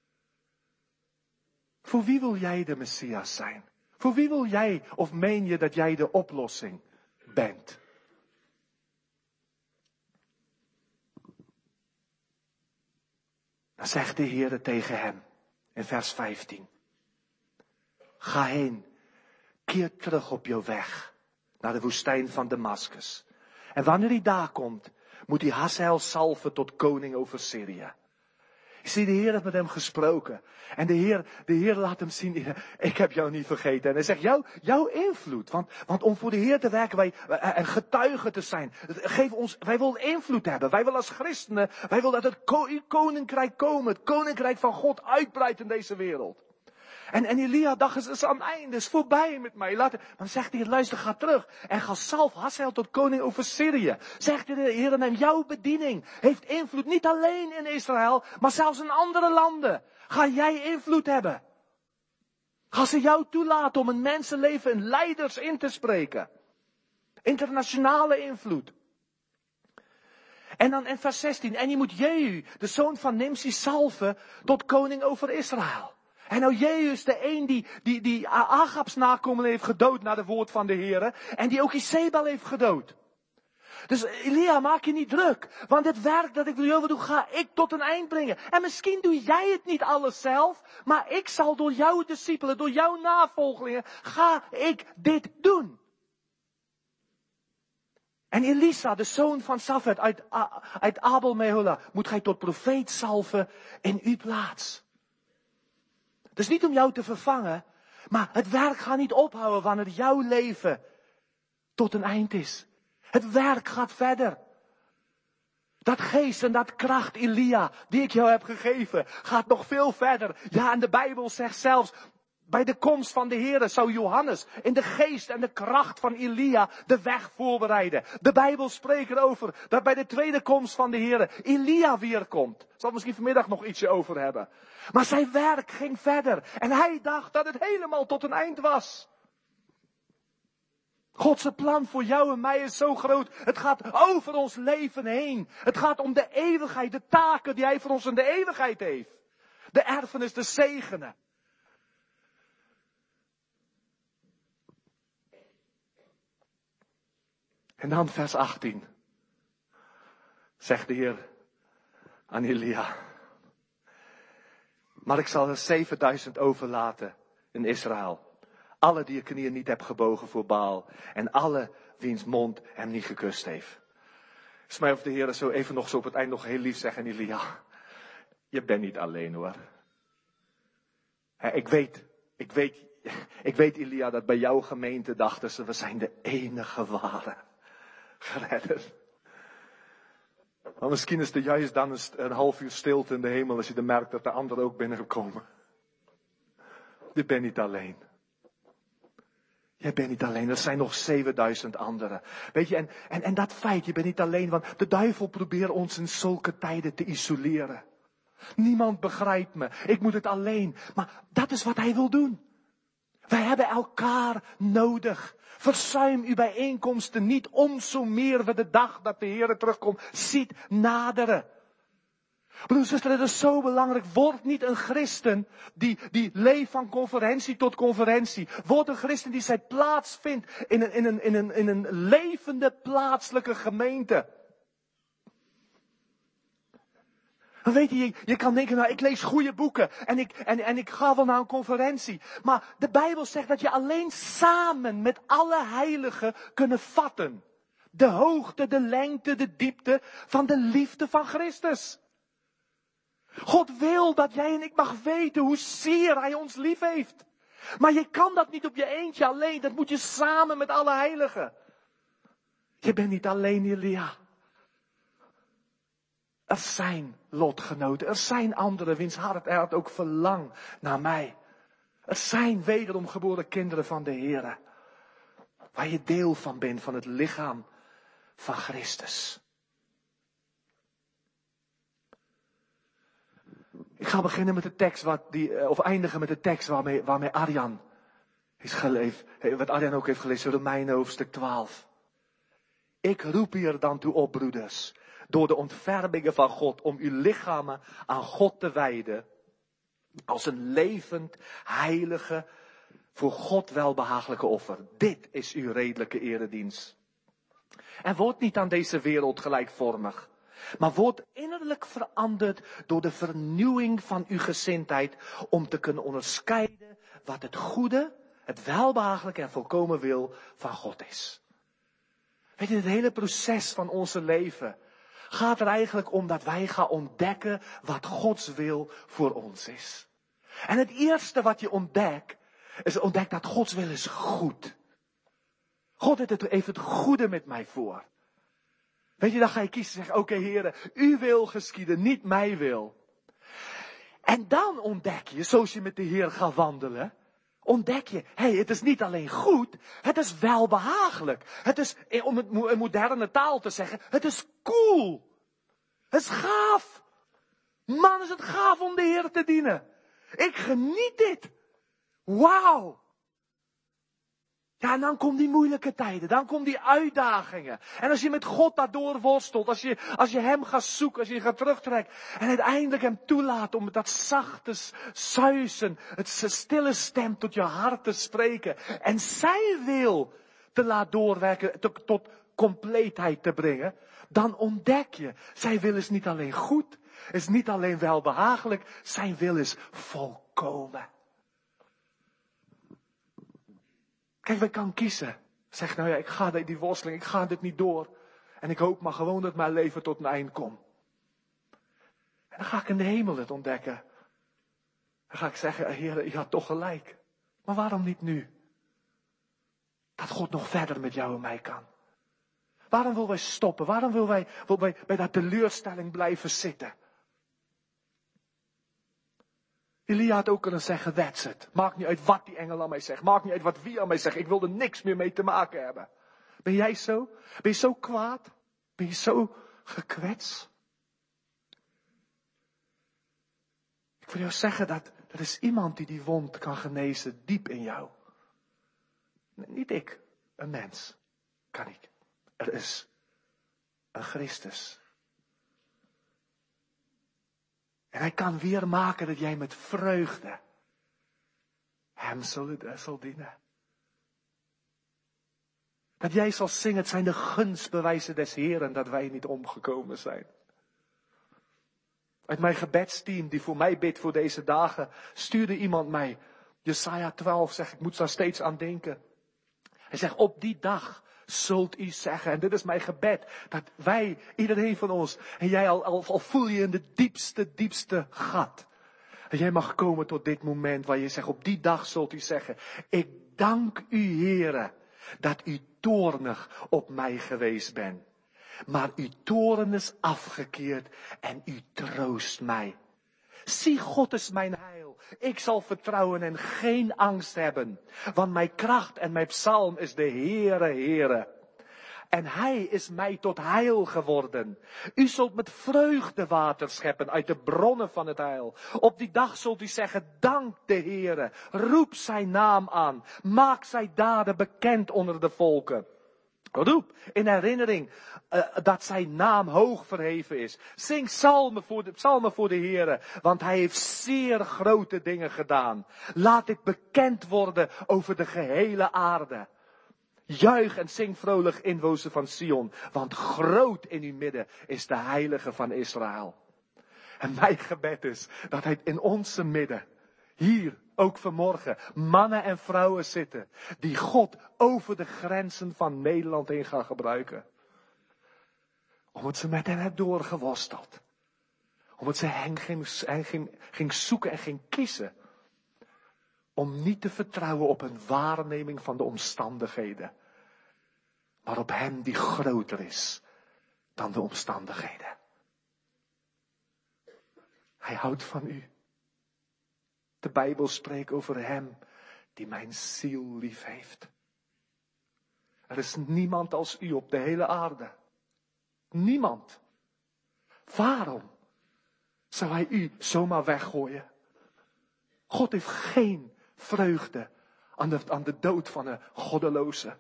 Voor wie wil jij de Messias zijn? Voor wie wil jij of meen je dat jij de oplossing bent? Dan zegt de Heer tegen hem in vers vijftien. Ga heen, keer terug op je weg naar de woestijn van Damascus. En wanneer hij daar komt, moet hij Hazael salven tot koning over Syrië. Ik zie, de Heer heeft met hem gesproken. En de Heer, de Heer laat hem zien, ik heb jou niet vergeten. En hij zegt, jou, jouw invloed. Want, want om voor de Heer te werken, wij, en getuigen te zijn. Geef ons, wij willen invloed hebben. Wij willen als christenen, wij willen dat het koninkrijk komen. Het koninkrijk van God uitbreidt in deze wereld. En, en Elia dacht, het is aan het einde, het is voorbij met mij. Laat, dan zegt de Heer, luister, ga terug. En ga salf Hazael tot koning over Syrië. Zegt de Heer, en jouw bediening heeft invloed niet alleen in Israël, maar zelfs in andere landen. Ga jij invloed hebben. Ga ze jou toelaten om een mensenleven en leiders in te spreken. Internationale invloed. En dan in vers zestien, en je moet Jehu, de zoon van Nimsi, salven tot koning over Israël. En nou, Jehu is de een die, die, die Agabs nakomelingen heeft gedood naar de woord van de Heer. En die ook Jezebel heeft gedood. Dus Elia, maak je niet druk. Want het werk dat ik wil jou doen, ga ik tot een eind brengen. En misschien doe jij het niet alles zelf. Maar ik zal door jouw discipelen, door jouw navolgelingen, ga ik dit doen. En Elisa, de zoon van Safat uit, uit Abel Mehola, moet gij tot profeet salven in uw plaats. Het is niet om jou te vervangen, maar het werk gaat niet ophouden wanneer jouw leven tot een eind is. Het werk gaat verder. Dat geest en dat kracht, Elia, die ik jou heb gegeven, gaat nog veel verder. Ja, en de Bijbel zegt zelfs, bij de komst van de Heere zou Johannes in de geest en de kracht van Elia de weg voorbereiden. De Bijbel spreekt erover dat bij de tweede komst van de Heere Elia weer komt. Ik zal misschien vanmiddag nog ietsje over hebben. Maar zijn werk ging verder en hij dacht dat het helemaal tot een eind was. Gods plan voor jou en mij is zo groot. Het gaat over ons leven heen. Het gaat om de eeuwigheid, de taken die hij voor ons in de eeuwigheid heeft. De erfenis, de zegenen. En dan vers achttien. Zegt de Heer aan Elia. Maar ik zal er zevenduizend overlaten in Israël. Alle die je knieën niet hebt gebogen voor Baal. En alle wiens mond hem niet gekust heeft. Het is mij of de Heer zo even nog zo op het eind nog heel lief zegt aan Elia. Je bent niet alleen hoor. He, ik weet, ik weet, ik weet Elia dat bij jouw gemeente dachten ze, we zijn de enige ware geredden. Maar misschien is er juist dan een, een half uur stilte in de hemel als je dan merkt dat de anderen ook binnengekomen. Je bent niet alleen. Jij bent niet alleen, er zijn nog zevenduizend anderen. Weet je, en, en, en dat feit, je bent niet alleen, want de duivel probeert ons in zulke tijden te isoleren. Niemand begrijpt me, ik moet het alleen. Maar dat is wat hij wil doen. Wij hebben elkaar nodig. Verzuim uw bijeenkomsten niet, om zo meer we de dag dat de Heer terugkomt ziet naderen. Broer, zuster, het is zo belangrijk. Word niet een christen die, die leeft van conferentie tot conferentie. Word een christen die zijn plaats vindt in een, in een, in een, in een levende plaatselijke gemeente. Dan weet je, je, je kan denken, nou ik lees goede boeken en ik, en, en ik ga wel naar een conferentie. Maar de Bijbel zegt dat je alleen samen met alle heiligen kunnen vatten. De hoogte, de lengte, de diepte van de liefde van Christus. God wil dat jij en ik mag weten hoe zeer hij ons lief heeft. Maar je kan dat niet op je eentje alleen. Dat moet je samen met alle heiligen. Je bent niet alleen, Elia. Er zijn lotgenoten. Er zijn anderen wiens hart er hart ook verlangt naar mij. Er zijn wederom geboren kinderen van de Heer. Waar je deel van bent, van het lichaam van Christus. Ik ga beginnen met de tekst, wat die, of eindigen met de tekst waarmee, waarmee Arjan is geleefd. Wat Arjan ook heeft gelezen, Romeinen hoofdstuk twaalf. Ik roep hier dan toe op, broeders, door de ontfermingen van God, om uw lichamen aan God te wijden, als een levend, heilige, voor God welbehagelijke offer. Dit is uw redelijke eredienst. En word niet aan deze wereld gelijkvormig, maar word innerlijk veranderd door de vernieuwing van uw gezindheid, om te kunnen onderscheiden wat het goede, het welbehagelijke en volkomen wil van God is. Weet je, het hele proces van onze leven gaat er eigenlijk om dat wij gaan ontdekken wat Gods wil voor ons is. En het eerste wat je ontdekt, is ontdekt dat Gods wil is goed. God heeft het goede met mij voor. Weet je, dan ga je kiezen en zeggen, oké okay, Heere, uw wil geschieden, niet mijn wil. En dan ontdek je, zoals je met de Heer gaat wandelen, ontdek je, hé, hey, het is niet alleen goed, het is welbehagelijk. Het is, om het in moderne taal te zeggen, het is cool. Het is gaaf. Man, is het gaaf om de Heer te dienen. Ik geniet dit. Wauw. Ja, en dan komen die moeilijke tijden, dan komen die uitdagingen. En als je met God daardoor worstelt, als je, als je hem gaat zoeken, als je je gaat terugtrekken en uiteindelijk hem toelaat om met dat zachte suizen, het stille stem tot je hart te spreken en zijn wil te laten doorwerken, tot, tot compleetheid te brengen, dan ontdek je, zijn wil is niet alleen goed, is niet alleen welbehagelijk, zijn wil is volkomen. Kijk, wij kan kiezen. Zeg, nou ja, ik ga die worsteling, ik ga dit niet door. En ik hoop maar gewoon dat mijn leven tot een eind komt. En dan ga ik in de hemel het ontdekken. Dan ga ik zeggen, Heer, je had toch gelijk. Maar waarom niet nu? Dat God nog verder met jou en mij kan. Waarom wil wij stoppen? Waarom wil wij, wil wij bij dat teleurstelling blijven zitten? Elia had ook kunnen zeggen, that's it. Maakt niet uit wat die engel aan mij zegt. Maakt niet uit wat wie aan mij zegt. Ik wil er niks meer mee te maken hebben. Ben jij zo? Ben je zo kwaad? Ben je zo gekwetst? Ik wil jou zeggen dat er is iemand die die wond kan genezen diep in jou. Niet ik, een mens. Kan ik. Er is een Christus. En hij kan weer maken dat jij met vreugde hem zal, zal dienen. Dat jij zal zingen, het zijn de gunstbewijzen des Heeren dat wij niet omgekomen zijn. Uit mijn gebedsteam die voor mij bidt voor deze dagen, stuurde iemand mij. Jesaja twaalf zegt, ik moet daar steeds aan denken. Hij zegt, op die dag zult u zeggen, en dit is mijn gebed, dat wij, iedereen van ons, en jij al, al, al voel je in de diepste, diepste gat. En jij mag komen tot dit moment waar je zegt, op die dag zult u zeggen, ik dank u Heere, dat u toornig op mij geweest bent. Maar uw toorn is afgekeerd en u troost mij. Zie, God is mijn heil. Ik zal vertrouwen en geen angst hebben. Want mijn kracht en mijn psalm is de Heere, Heere. En hij is mij tot heil geworden. U zult met vreugde water scheppen uit de bronnen van het heil. Op die dag zult u zeggen, dank de Heere. Roep zijn naam aan. Maak zijn daden bekend onder de volken. Roep in herinnering uh, dat zijn naam hoog verheven is. Zing psalmen voor, de, psalmen voor de Heere, want hij heeft zeer grote dingen gedaan. Laat dit bekend worden over de gehele aarde. Juich en zing vrolijk inwoners van Sion, want groot in uw midden is de heilige van Israël. En mijn gebed is dat hij in onze midden, hier ook vanmorgen, mannen en vrouwen zitten, die God over de grenzen van Nederland heen gaan gebruiken. Omdat ze met hen hebben doorgeworsteld. Omdat ze hen ging, hen ging, ging zoeken en ging kiezen. Om niet te vertrouwen op een waarneming van de omstandigheden. Maar op hem die groter is dan de omstandigheden. Hij houdt van u. De Bijbel spreekt over hem die mijn ziel lief heeft. Er is niemand als u op de hele aarde. Niemand. Waarom zou hij u zomaar weggooien? God heeft geen vreugde aan de, aan de dood van een goddeloze.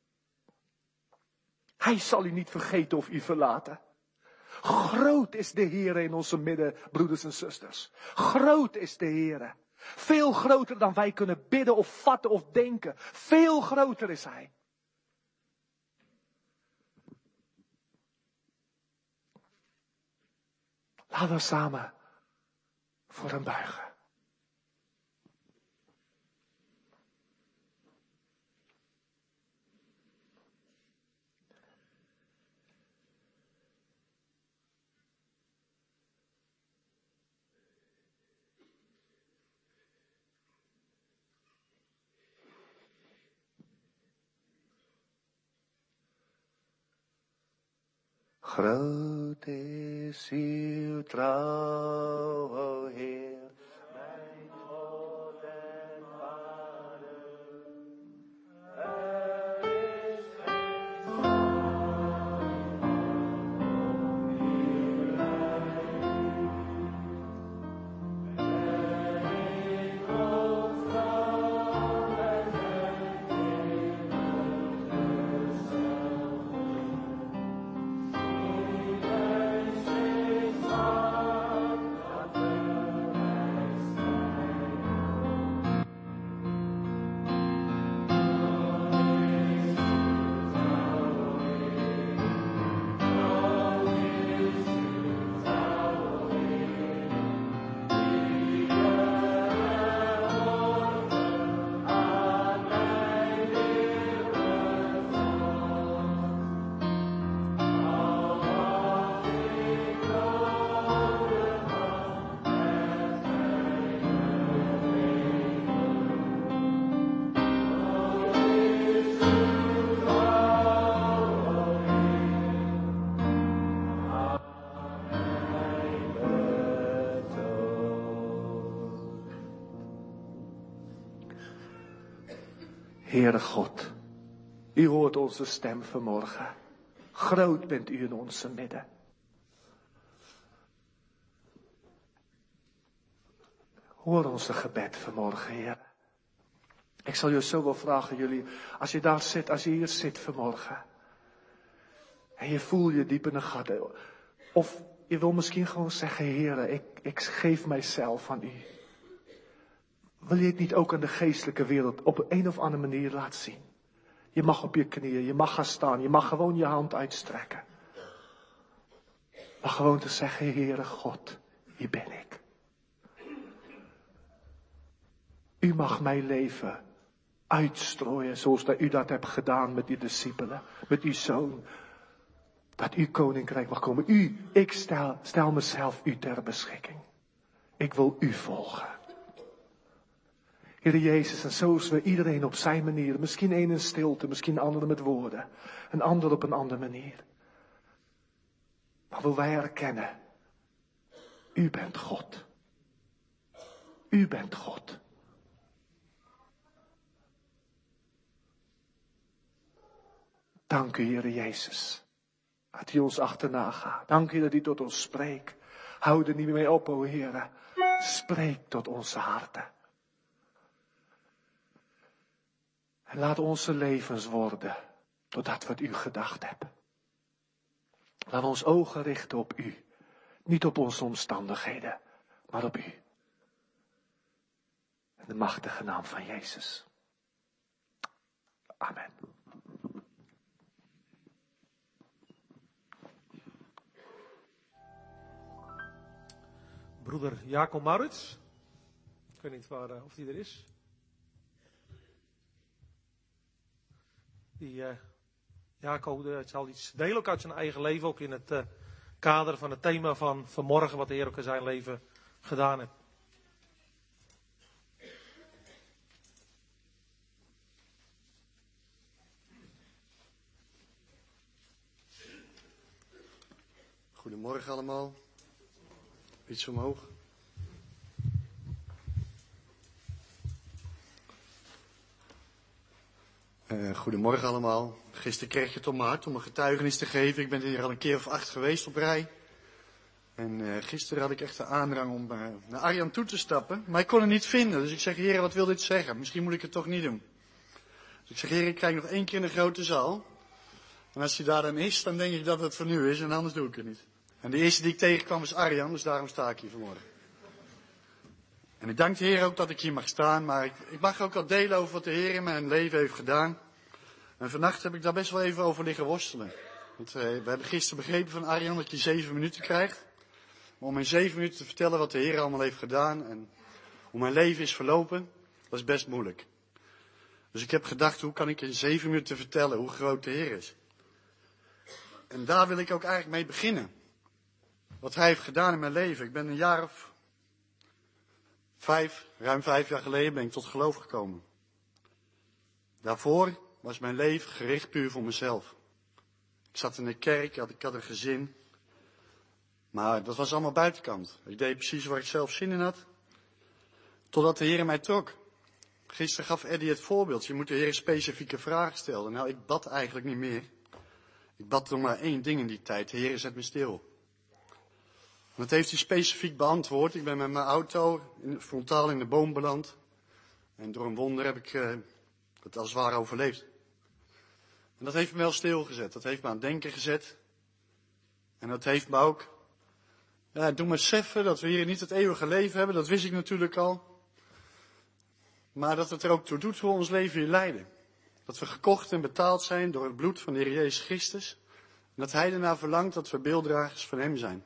Hij zal u niet vergeten of u verlaten. Groot is de Heer in onze midden, broeders en zusters. Groot is de Heer. Veel groter dan wij kunnen bidden of vatten of denken. Veel groter is hij. Laten we samen voor hem buigen. Groot is uw trouw, o Heer, mijn God en Vader. Er is geen schaam om uw lijn. En ik opstaan en het in de Heere God, u hoort onze stem vanmorgen. Groot bent u in onze midden. Hoor onze gebed vanmorgen, Heer. Ik zal je zo wel vragen, jullie, als je daar zit, als je hier zit vanmorgen. En je voelt je diep in de gat. Of je wil misschien gewoon zeggen, Heer, ik, ik geef mijzelf aan u. Wil je het niet ook aan de geestelijke wereld op een of andere manier laten zien? Je mag op je knieën, je mag gaan staan, je mag gewoon je hand uitstrekken. Maar gewoon te zeggen, Heere God, hier ben ik. U mag mijn leven uitstrooien zoals dat u dat hebt gedaan met uw discipelen, met uw zoon. Dat uw koninkrijk mag komen. U, ik stel, stel mezelf u ter beschikking. Ik wil u volgen. Heer Jezus, en zoals we iedereen op zijn manier, misschien een in stilte, misschien een ander met woorden, een ander op een andere manier. Maar wil wij erkennen, u bent God. U bent God. Dank u, Heer Jezus, dat u ons achterna gaat. Dank u dat u tot ons spreekt. Houd er niet meer mee op, o Heer. Spreek tot onze harten. En laat onze levens worden tot dat wat u gedacht hebt. Laat ons ogen richten op u. Niet op onze omstandigheden, maar op u. In de machtige naam van Jezus. Amen. Broeder Jacob Maurits. Ik weet niet waar, uh, of die er is. Die uh, Jacob uh, zal iets delen ook uit zijn eigen leven. Ook in het uh, kader van het thema van vanmorgen. Wat de Heer ook in zijn leven gedaan heeft. Goedemorgen allemaal. Iets omhoog. Uh, goedemorgen allemaal. Gisteren kreeg je het op mijn hart om een getuigenis te geven. Ik ben hier al een keer of acht geweest op rij. En uh, gisteren had ik echt de aandrang om uh, naar Arjan toe te stappen. Maar ik kon het niet vinden. Dus ik zeg, Heer, wat wil dit zeggen? Misschien moet ik het toch niet doen. Dus ik zeg, Heer, ik kijk nog één keer in de grote zaal. En als hij daar dan is, dan denk ik dat het voor nu is. En anders doe ik het niet. En de eerste die ik tegenkwam was Arjan. Dus daarom sta ik hier vanmorgen. En ik dank de Heer ook dat ik hier mag staan. Maar ik, ik mag ook wel delen over wat de Heer in mijn leven heeft gedaan. En vannacht heb ik daar best wel even over liggen worstelen. Want uh, we hebben gisteren begrepen van Arjan dat je zeven minuten krijgt. Maar om in zeven minuten te vertellen wat de Heer allemaal heeft gedaan. En hoe mijn leven is verlopen. Dat is best moeilijk. Dus ik heb gedacht, hoe kan ik in zeven minuten vertellen hoe groot de Heer is. En daar wil ik ook eigenlijk mee beginnen. Wat Hij heeft gedaan in mijn leven. Ik ben een jaar of vijf, ruim vijf jaar geleden ben ik tot geloof gekomen. Daarvoor was mijn leven gericht puur voor mezelf. Ik zat in de kerk, ik had, ik had een gezin. Maar dat was allemaal buitenkant. Ik deed precies waar ik zelf zin in had. Totdat de Heer mij trok. Gisteren gaf Eddie het voorbeeld. Je moet de Heer specifieke vragen stellen. Nou, ik bad eigenlijk niet meer. Ik bad nog maar één ding in die tijd. De Heer, zet me stil. En dat heeft hij specifiek beantwoord. Ik ben met mijn auto in, frontaal in de boom beland. En door een wonder heb ik uh, het als het ware overleefd. En dat heeft me wel stilgezet. Dat heeft me aan het denken gezet. En dat heeft me ook ja, doen beseffen dat we hier niet het eeuwige leven hebben. Dat wist ik natuurlijk al. Maar dat het er ook toe doet hoe ons leven hier leiden. Dat we gekocht en betaald zijn door het bloed van de Heer Jezus Christus. En dat Hij ernaar verlangt dat we beelddragers van Hem zijn.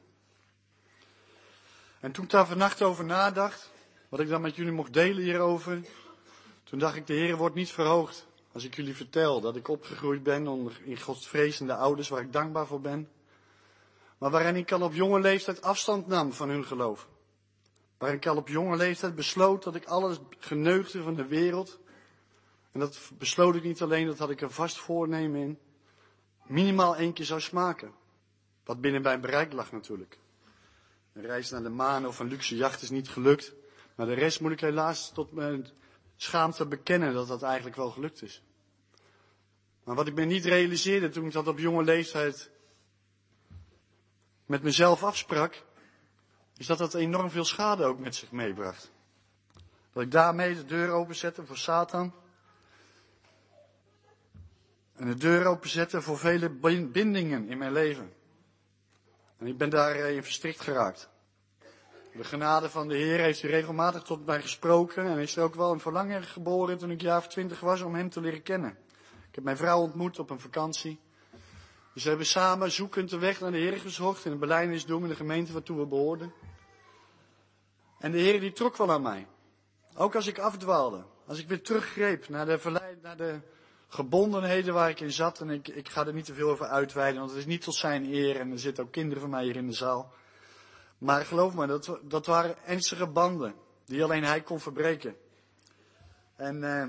En toen ik daar vannacht over nadacht, wat ik dan met jullie mocht delen hierover, toen dacht ik, de Heer wordt niet verhoogd als ik jullie vertel dat ik opgegroeid ben onder in godsvrezende ouders waar ik dankbaar voor ben. Maar waarin ik al op jonge leeftijd afstand nam van hun geloof. Waarin ik al op jonge leeftijd besloot dat ik alles geneugde van de wereld. En dat besloot ik niet alleen, dat had ik er vast voornemen in. Minimaal één keer zou smaken. Wat binnen mijn bereik lag natuurlijk. Een reis naar de maan of een luxe jacht is niet gelukt. Maar de rest moet ik helaas tot mijn schaamte bekennen dat dat eigenlijk wel gelukt is. Maar wat ik me niet realiseerde toen ik dat op jonge leeftijd met mezelf afsprak, is dat dat enorm veel schade ook met zich meebracht. Dat ik daarmee de deur openzette voor Satan. En de deur openzette voor vele bindingen in mijn leven. En ik ben daarin verstrikt geraakt. De genade van de Heer heeft u regelmatig tot mij gesproken. En is er ook wel een verlangen geboren toen ik een jaar of twintig was om hem te leren kennen. Ik heb mijn vrouw ontmoet op een vakantie. Dus we hebben samen zoekend de weg naar de Heer gezocht. En een belijdenis doen in de gemeente waartoe we behoorden. En de Heer die trok wel aan mij. Ook als ik afdwaalde. Als ik weer teruggreep naar de, verleid, naar de gebondenheden waar ik in zat. En ik, ik ga er niet te veel over uitweiden, want het is niet tot zijn eer. En er zitten ook kinderen van mij hier in de zaal. Maar geloof me, dat, dat waren ernstige banden. Die alleen hij kon verbreken. En eh,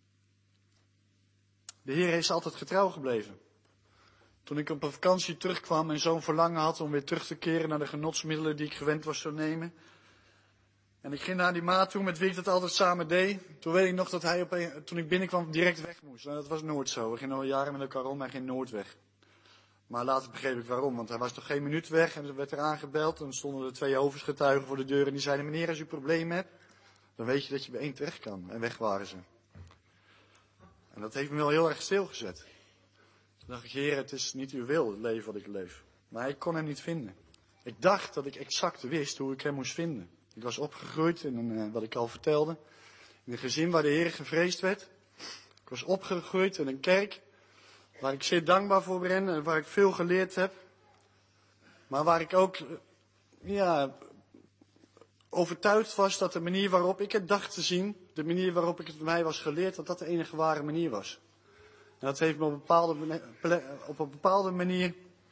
de Heer is altijd getrouw gebleven. Toen ik op een vakantie terugkwam en zo'n verlangen had om weer terug te keren naar de genotsmiddelen die ik gewend was te nemen. En ik ging naar die maat toe met wie ik dat altijd samen deed. Toen weet ik nog dat hij op een, toen ik binnenkwam direct weg moest. Nou, dat was nooit zo. We gingen al jaren met elkaar om, hij ging nooit weg. Maar later begreep ik waarom, want hij was nog geen minuut weg en er werd er aangebeld. En dan stonden er twee hoofdgetuigen voor de deur en die zeiden, meneer, als u een probleem hebt, dan weet je dat je bij één terecht kan. En weg waren ze. En dat heeft me wel heel erg stilgezet. Toen dacht ik, Heer, het is niet uw wil, het leven wat ik leef. Maar ik kon hem niet vinden. Ik dacht dat ik exact wist hoe ik hem moest vinden. Ik was opgegroeid in een, wat ik al vertelde, in een gezin waar de Heer gevreesd werd. Ik was opgegroeid in een kerk waar ik zeer dankbaar voor ben en waar ik veel geleerd heb. Maar waar ik ook, ja, overtuigd was dat de manier waarop ik het dacht te zien, de manier waarop ik het mij was geleerd, dat dat de enige ware manier was. En dat heeft me op een bepaalde, op een bepaalde manier,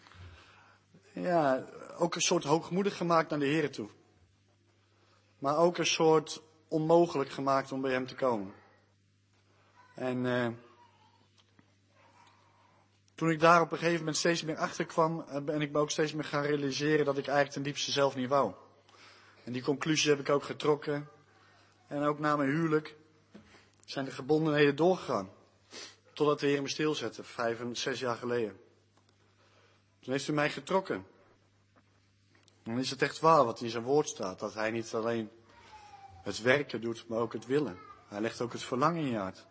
ja, ook een soort hoogmoedig gemaakt naar de Heer toe. Maar ook een soort onmogelijk gemaakt om bij hem te komen. En eh, toen ik daar op een gegeven moment steeds meer achter kwam, ben ik me ook steeds meer gaan realiseren dat ik eigenlijk ten diepste zelf niet wou. En die conclusie heb ik ook getrokken. En ook na mijn huwelijk zijn de gebondenheden doorgegaan. Totdat de Heer me stilzette, vijf en zes jaar geleden. Toen heeft u mij getrokken. Dan is het echt waar wat in zijn woord staat. Dat hij niet alleen het werken doet, maar ook het willen. Hij legt ook het verlangen in je hart.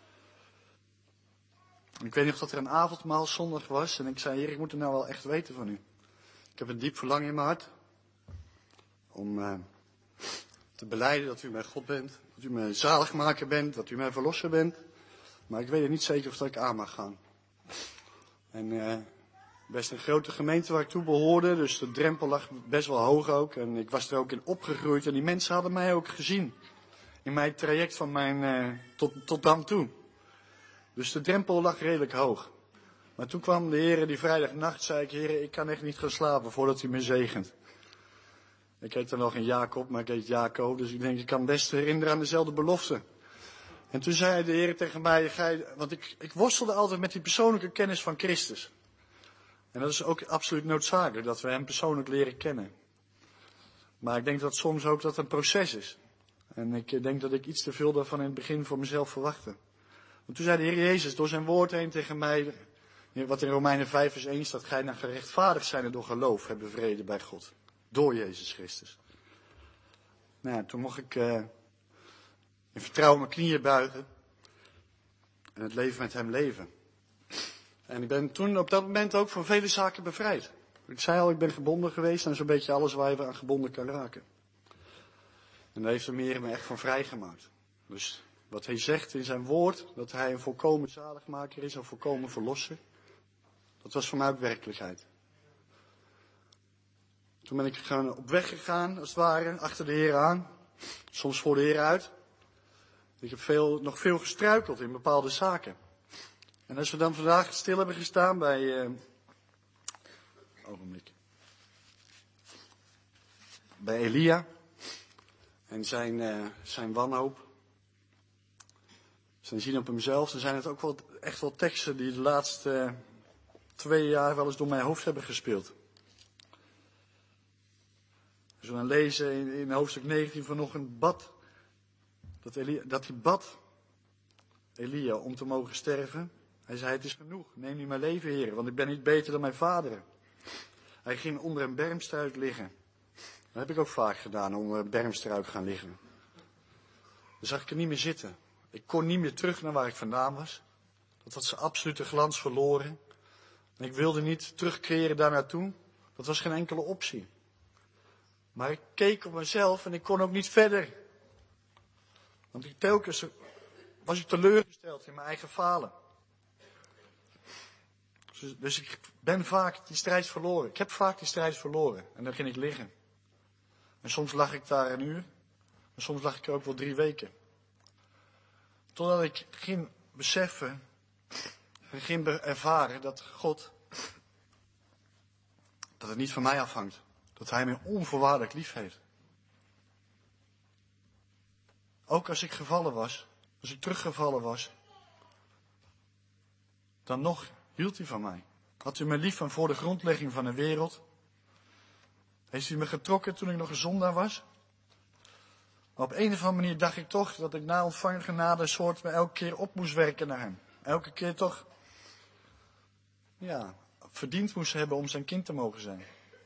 Ik weet nog dat er een avondmaal zondag was. En ik zei, Heer, ik moet het nou wel echt weten van u. Ik heb een diep verlangen in mijn hart. Om uh, te belijden dat u mijn God bent. Dat u mijn zaligmaker bent. Dat u mijn verlosser bent. Maar ik weet het niet zeker of dat ik aan mag gaan. En uh, best een grote gemeente waar ik toe behoorde. Dus de drempel lag best wel hoog ook. En ik was er ook in opgegroeid. En die mensen hadden mij ook gezien. In mijn traject van mijn, uh, tot, tot dan toe. Dus de drempel lag redelijk hoog. Maar toen kwam de Heer die vrijdagnacht, zei ik, Heer, ik kan echt niet gaan slapen voordat u me zegent. Ik heet dan nog een Jacob, maar ik heet Jacob. Dus ik denk, ik kan best herinneren aan dezelfde belofte. En toen zei de Heer tegen mij, ga je, want ik, ik worstelde altijd met die persoonlijke kennis van Christus. En dat is ook absoluut noodzakelijk, dat we hem persoonlijk leren kennen. Maar ik denk dat soms ook dat een proces is. En ik denk dat ik iets te veel daarvan in het begin voor mezelf verwachtte. Want toen zei de Heer Jezus door zijn woord heen tegen mij, wat in Romeinen vijf vers één staat, gij naar gerechtvaardigd zijn en door geloof hebben vrede bij God. Door Jezus Christus. Nou, toen mocht ik uh, in vertrouwen mijn knieën buigen. En het leven met hem leven. En ik ben toen op dat moment ook van vele zaken bevrijd. Ik zei al, ik ben gebonden geweest aan zo'n beetje alles waar je aan gebonden kan raken. En daar heeft de Heer me echt van vrijgemaakt. Dus wat hij zegt in zijn woord, dat hij een volkomen zaligmaker is, een volkomen verlosser. Dat was voor mij ook werkelijkheid. Toen ben ik gewoon op weg gegaan, als het ware, achter de Heer aan. Soms voor de Heer uit. Ik heb veel, nog veel gestruikeld in bepaalde zaken. En als we dan vandaag stil hebben gestaan bij... Uh, ogenblik. Bij Elia. En zijn, uh, zijn wanhoop. Zijn zien op hemzelf. Dan zijn het ook wel echt wel teksten die de laatste uh, twee jaar wel eens door mijn hoofd hebben gespeeld. Als we dan lezen in, in hoofdstuk negentien vanochtend, bad Dat, Elia, dat hij bad, Elia, om te mogen sterven. Hij zei, het is genoeg, neem nu mijn leven, Heer, want ik ben niet beter dan mijn vader. Hij ging onder een bermstruik liggen. Dat heb ik ook vaak gedaan, onder een bermstruik gaan liggen. Dan zag ik er niet meer zitten. Ik kon niet meer terug naar waar ik vandaan was. Dat had zijn absolute glans verloren. En ik wilde niet terugkeren daar naartoe. Dat was geen enkele optie. Maar ik keek op mezelf en ik kon ook niet verder. Want ik telkens was ik teleurgesteld in mijn eigen falen. Dus, dus ik ben vaak die strijd verloren. Ik heb vaak die strijd verloren. En dan ging ik liggen. En soms lag ik daar een uur. En soms lag ik er ook wel drie weken. Totdat ik ging beseffen en ging ervaren dat God, dat het niet van mij afhangt. Dat Hij mij onvoorwaardelijk lief heeft. Ook als ik gevallen was, als ik teruggevallen was, dan nog hield Hij van mij. Had U me lief van voor de grondlegging van de wereld? Heeft U me getrokken toen ik nog een zondaar was? Maar op een of andere manier dacht ik toch dat ik na ontvangen genade een soort me elke keer op moest werken naar Hem. Elke keer toch, ja, verdiend moest hebben om zijn kind te mogen zijn.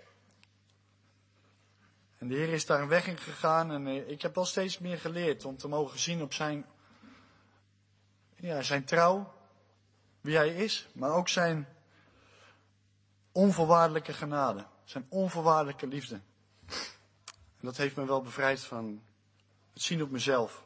En de Heer is daar een weg in gegaan en ik heb wel steeds meer geleerd om te mogen zien op zijn, ja, zijn trouw, wie Hij is, maar ook zijn onvoorwaardelijke genade, zijn onvoorwaardelijke liefde. En dat heeft me wel bevrijd van het zien op mezelf.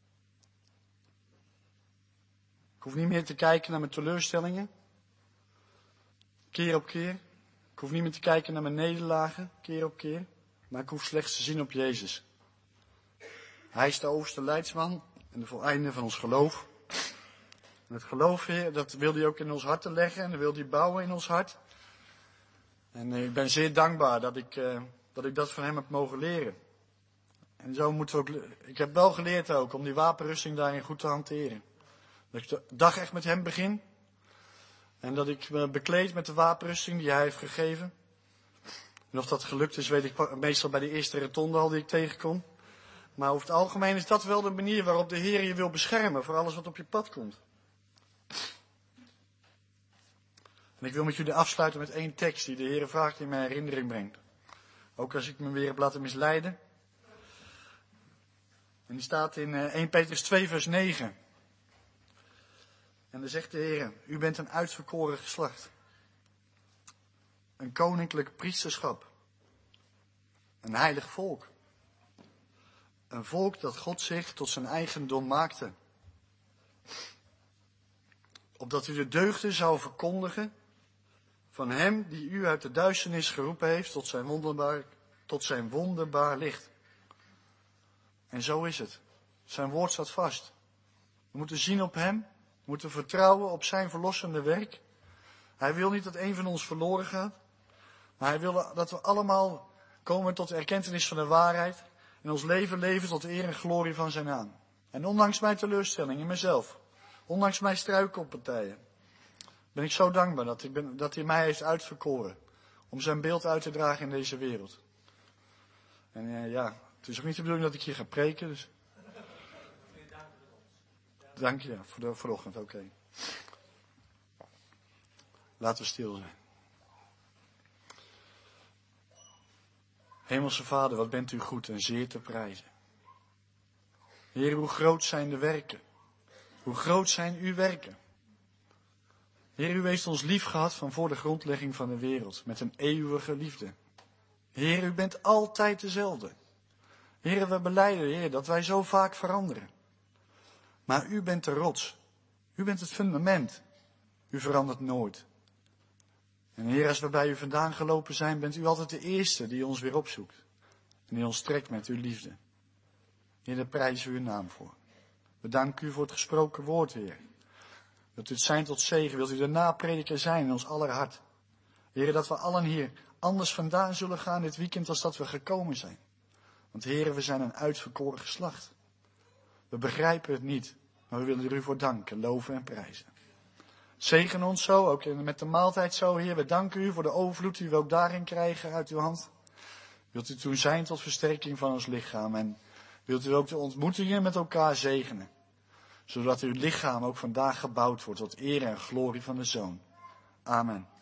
Ik hoef niet meer te kijken naar mijn teleurstellingen, keer op keer. Ik hoef niet meer te kijken naar mijn nederlagen, keer op keer. Maar ik hoef slechts te zien op Jezus. Hij is de overste leidsman en de voleinde van ons geloof. En het geloof, Heer, dat wil Hij ook in ons hart leggen en dat wil Hij bouwen in ons hart. En ik ben zeer dankbaar dat ik, uh, dat ik dat van Hem heb mogen leren. En zo moeten we ook, ik heb wel geleerd ook om die wapenrusting daarin goed te hanteren. Dat ik de dag echt met Hem begin. En dat ik me bekleed met de wapenrusting die Hij heeft gegeven. En of dat gelukt is, weet ik meestal bij de eerste rotonde al die ik tegenkom. Maar over het algemeen is dat wel de manier waarop de Heer je wil beschermen voor alles wat op je pad komt. En ik wil met jullie afsluiten met één tekst die de Heer vaak in mijn herinnering brengt. Ook als ik me weer heb laten misleiden. En die staat in eerste Petrus twee vers negen. En dan zegt de Heer, u bent een uitverkoren geslacht. Een koninklijk priesterschap. Een heilig volk. Een volk dat God zich tot zijn eigendom maakte. Opdat u de deugden zou verkondigen van Hem die u uit de duisternis geroepen heeft tot zijn wonderbaar, tot zijn wonderbaar licht. En zo is het. Zijn woord staat vast. We moeten zien op Hem. We moeten vertrouwen op zijn verlossende werk. Hij wil niet dat een van ons verloren gaat. Maar Hij wil dat we allemaal komen tot de erkentenis van de waarheid. En ons leven leven tot de eer en glorie van zijn naam. En ondanks mijn teleurstelling in mezelf. Ondanks mijn struikelpartijen. Ben ik zo dankbaar dat, ik ben, dat Hij mij heeft uitverkoren. Om zijn beeld uit te dragen in deze wereld. En uh, ja, het is ook niet de bedoeling dat ik hier ga preken. Dus... Dank je, ja, voor de vanochtend, oké. Okay. Laten we stil zijn. Hemelse Vader, wat bent u goed en zeer te prijzen. Heer, hoe groot zijn de werken. Hoe groot zijn uw werken. Heer, u heeft ons lief gehad van voor de grondlegging van de wereld. Met een eeuwige liefde. Heer, u bent altijd dezelfde. Heer, we belijden, Heer, dat wij zo vaak veranderen. Maar u bent de rots. U bent het fundament. U verandert nooit. En Heer, als we bij u vandaan gelopen zijn, bent u altijd de eerste die ons weer opzoekt. En die ons trekt met uw liefde. Heer, daar prijzen we uw naam voor. We danken u voor het gesproken woord, Heer. Dat u het zijn tot zegen. Wilt u de naprediker zijn in ons aller hart. Heer, dat we allen hier anders vandaan zullen gaan dit weekend als dat we gekomen zijn. Want Heer, we zijn een uitverkoren geslacht. We begrijpen het niet, maar we willen er u voor danken, loven en prijzen. Zegen ons zo, ook met de maaltijd zo, Heer. We danken u voor de overvloed die we ook daarin krijgen uit uw hand. Wilt u toen zijn tot versterking van ons lichaam. En wilt u ook de ontmoetingen met elkaar zegenen, zodat uw lichaam ook vandaag gebouwd wordt tot eer en glorie van de Zoon. Amen.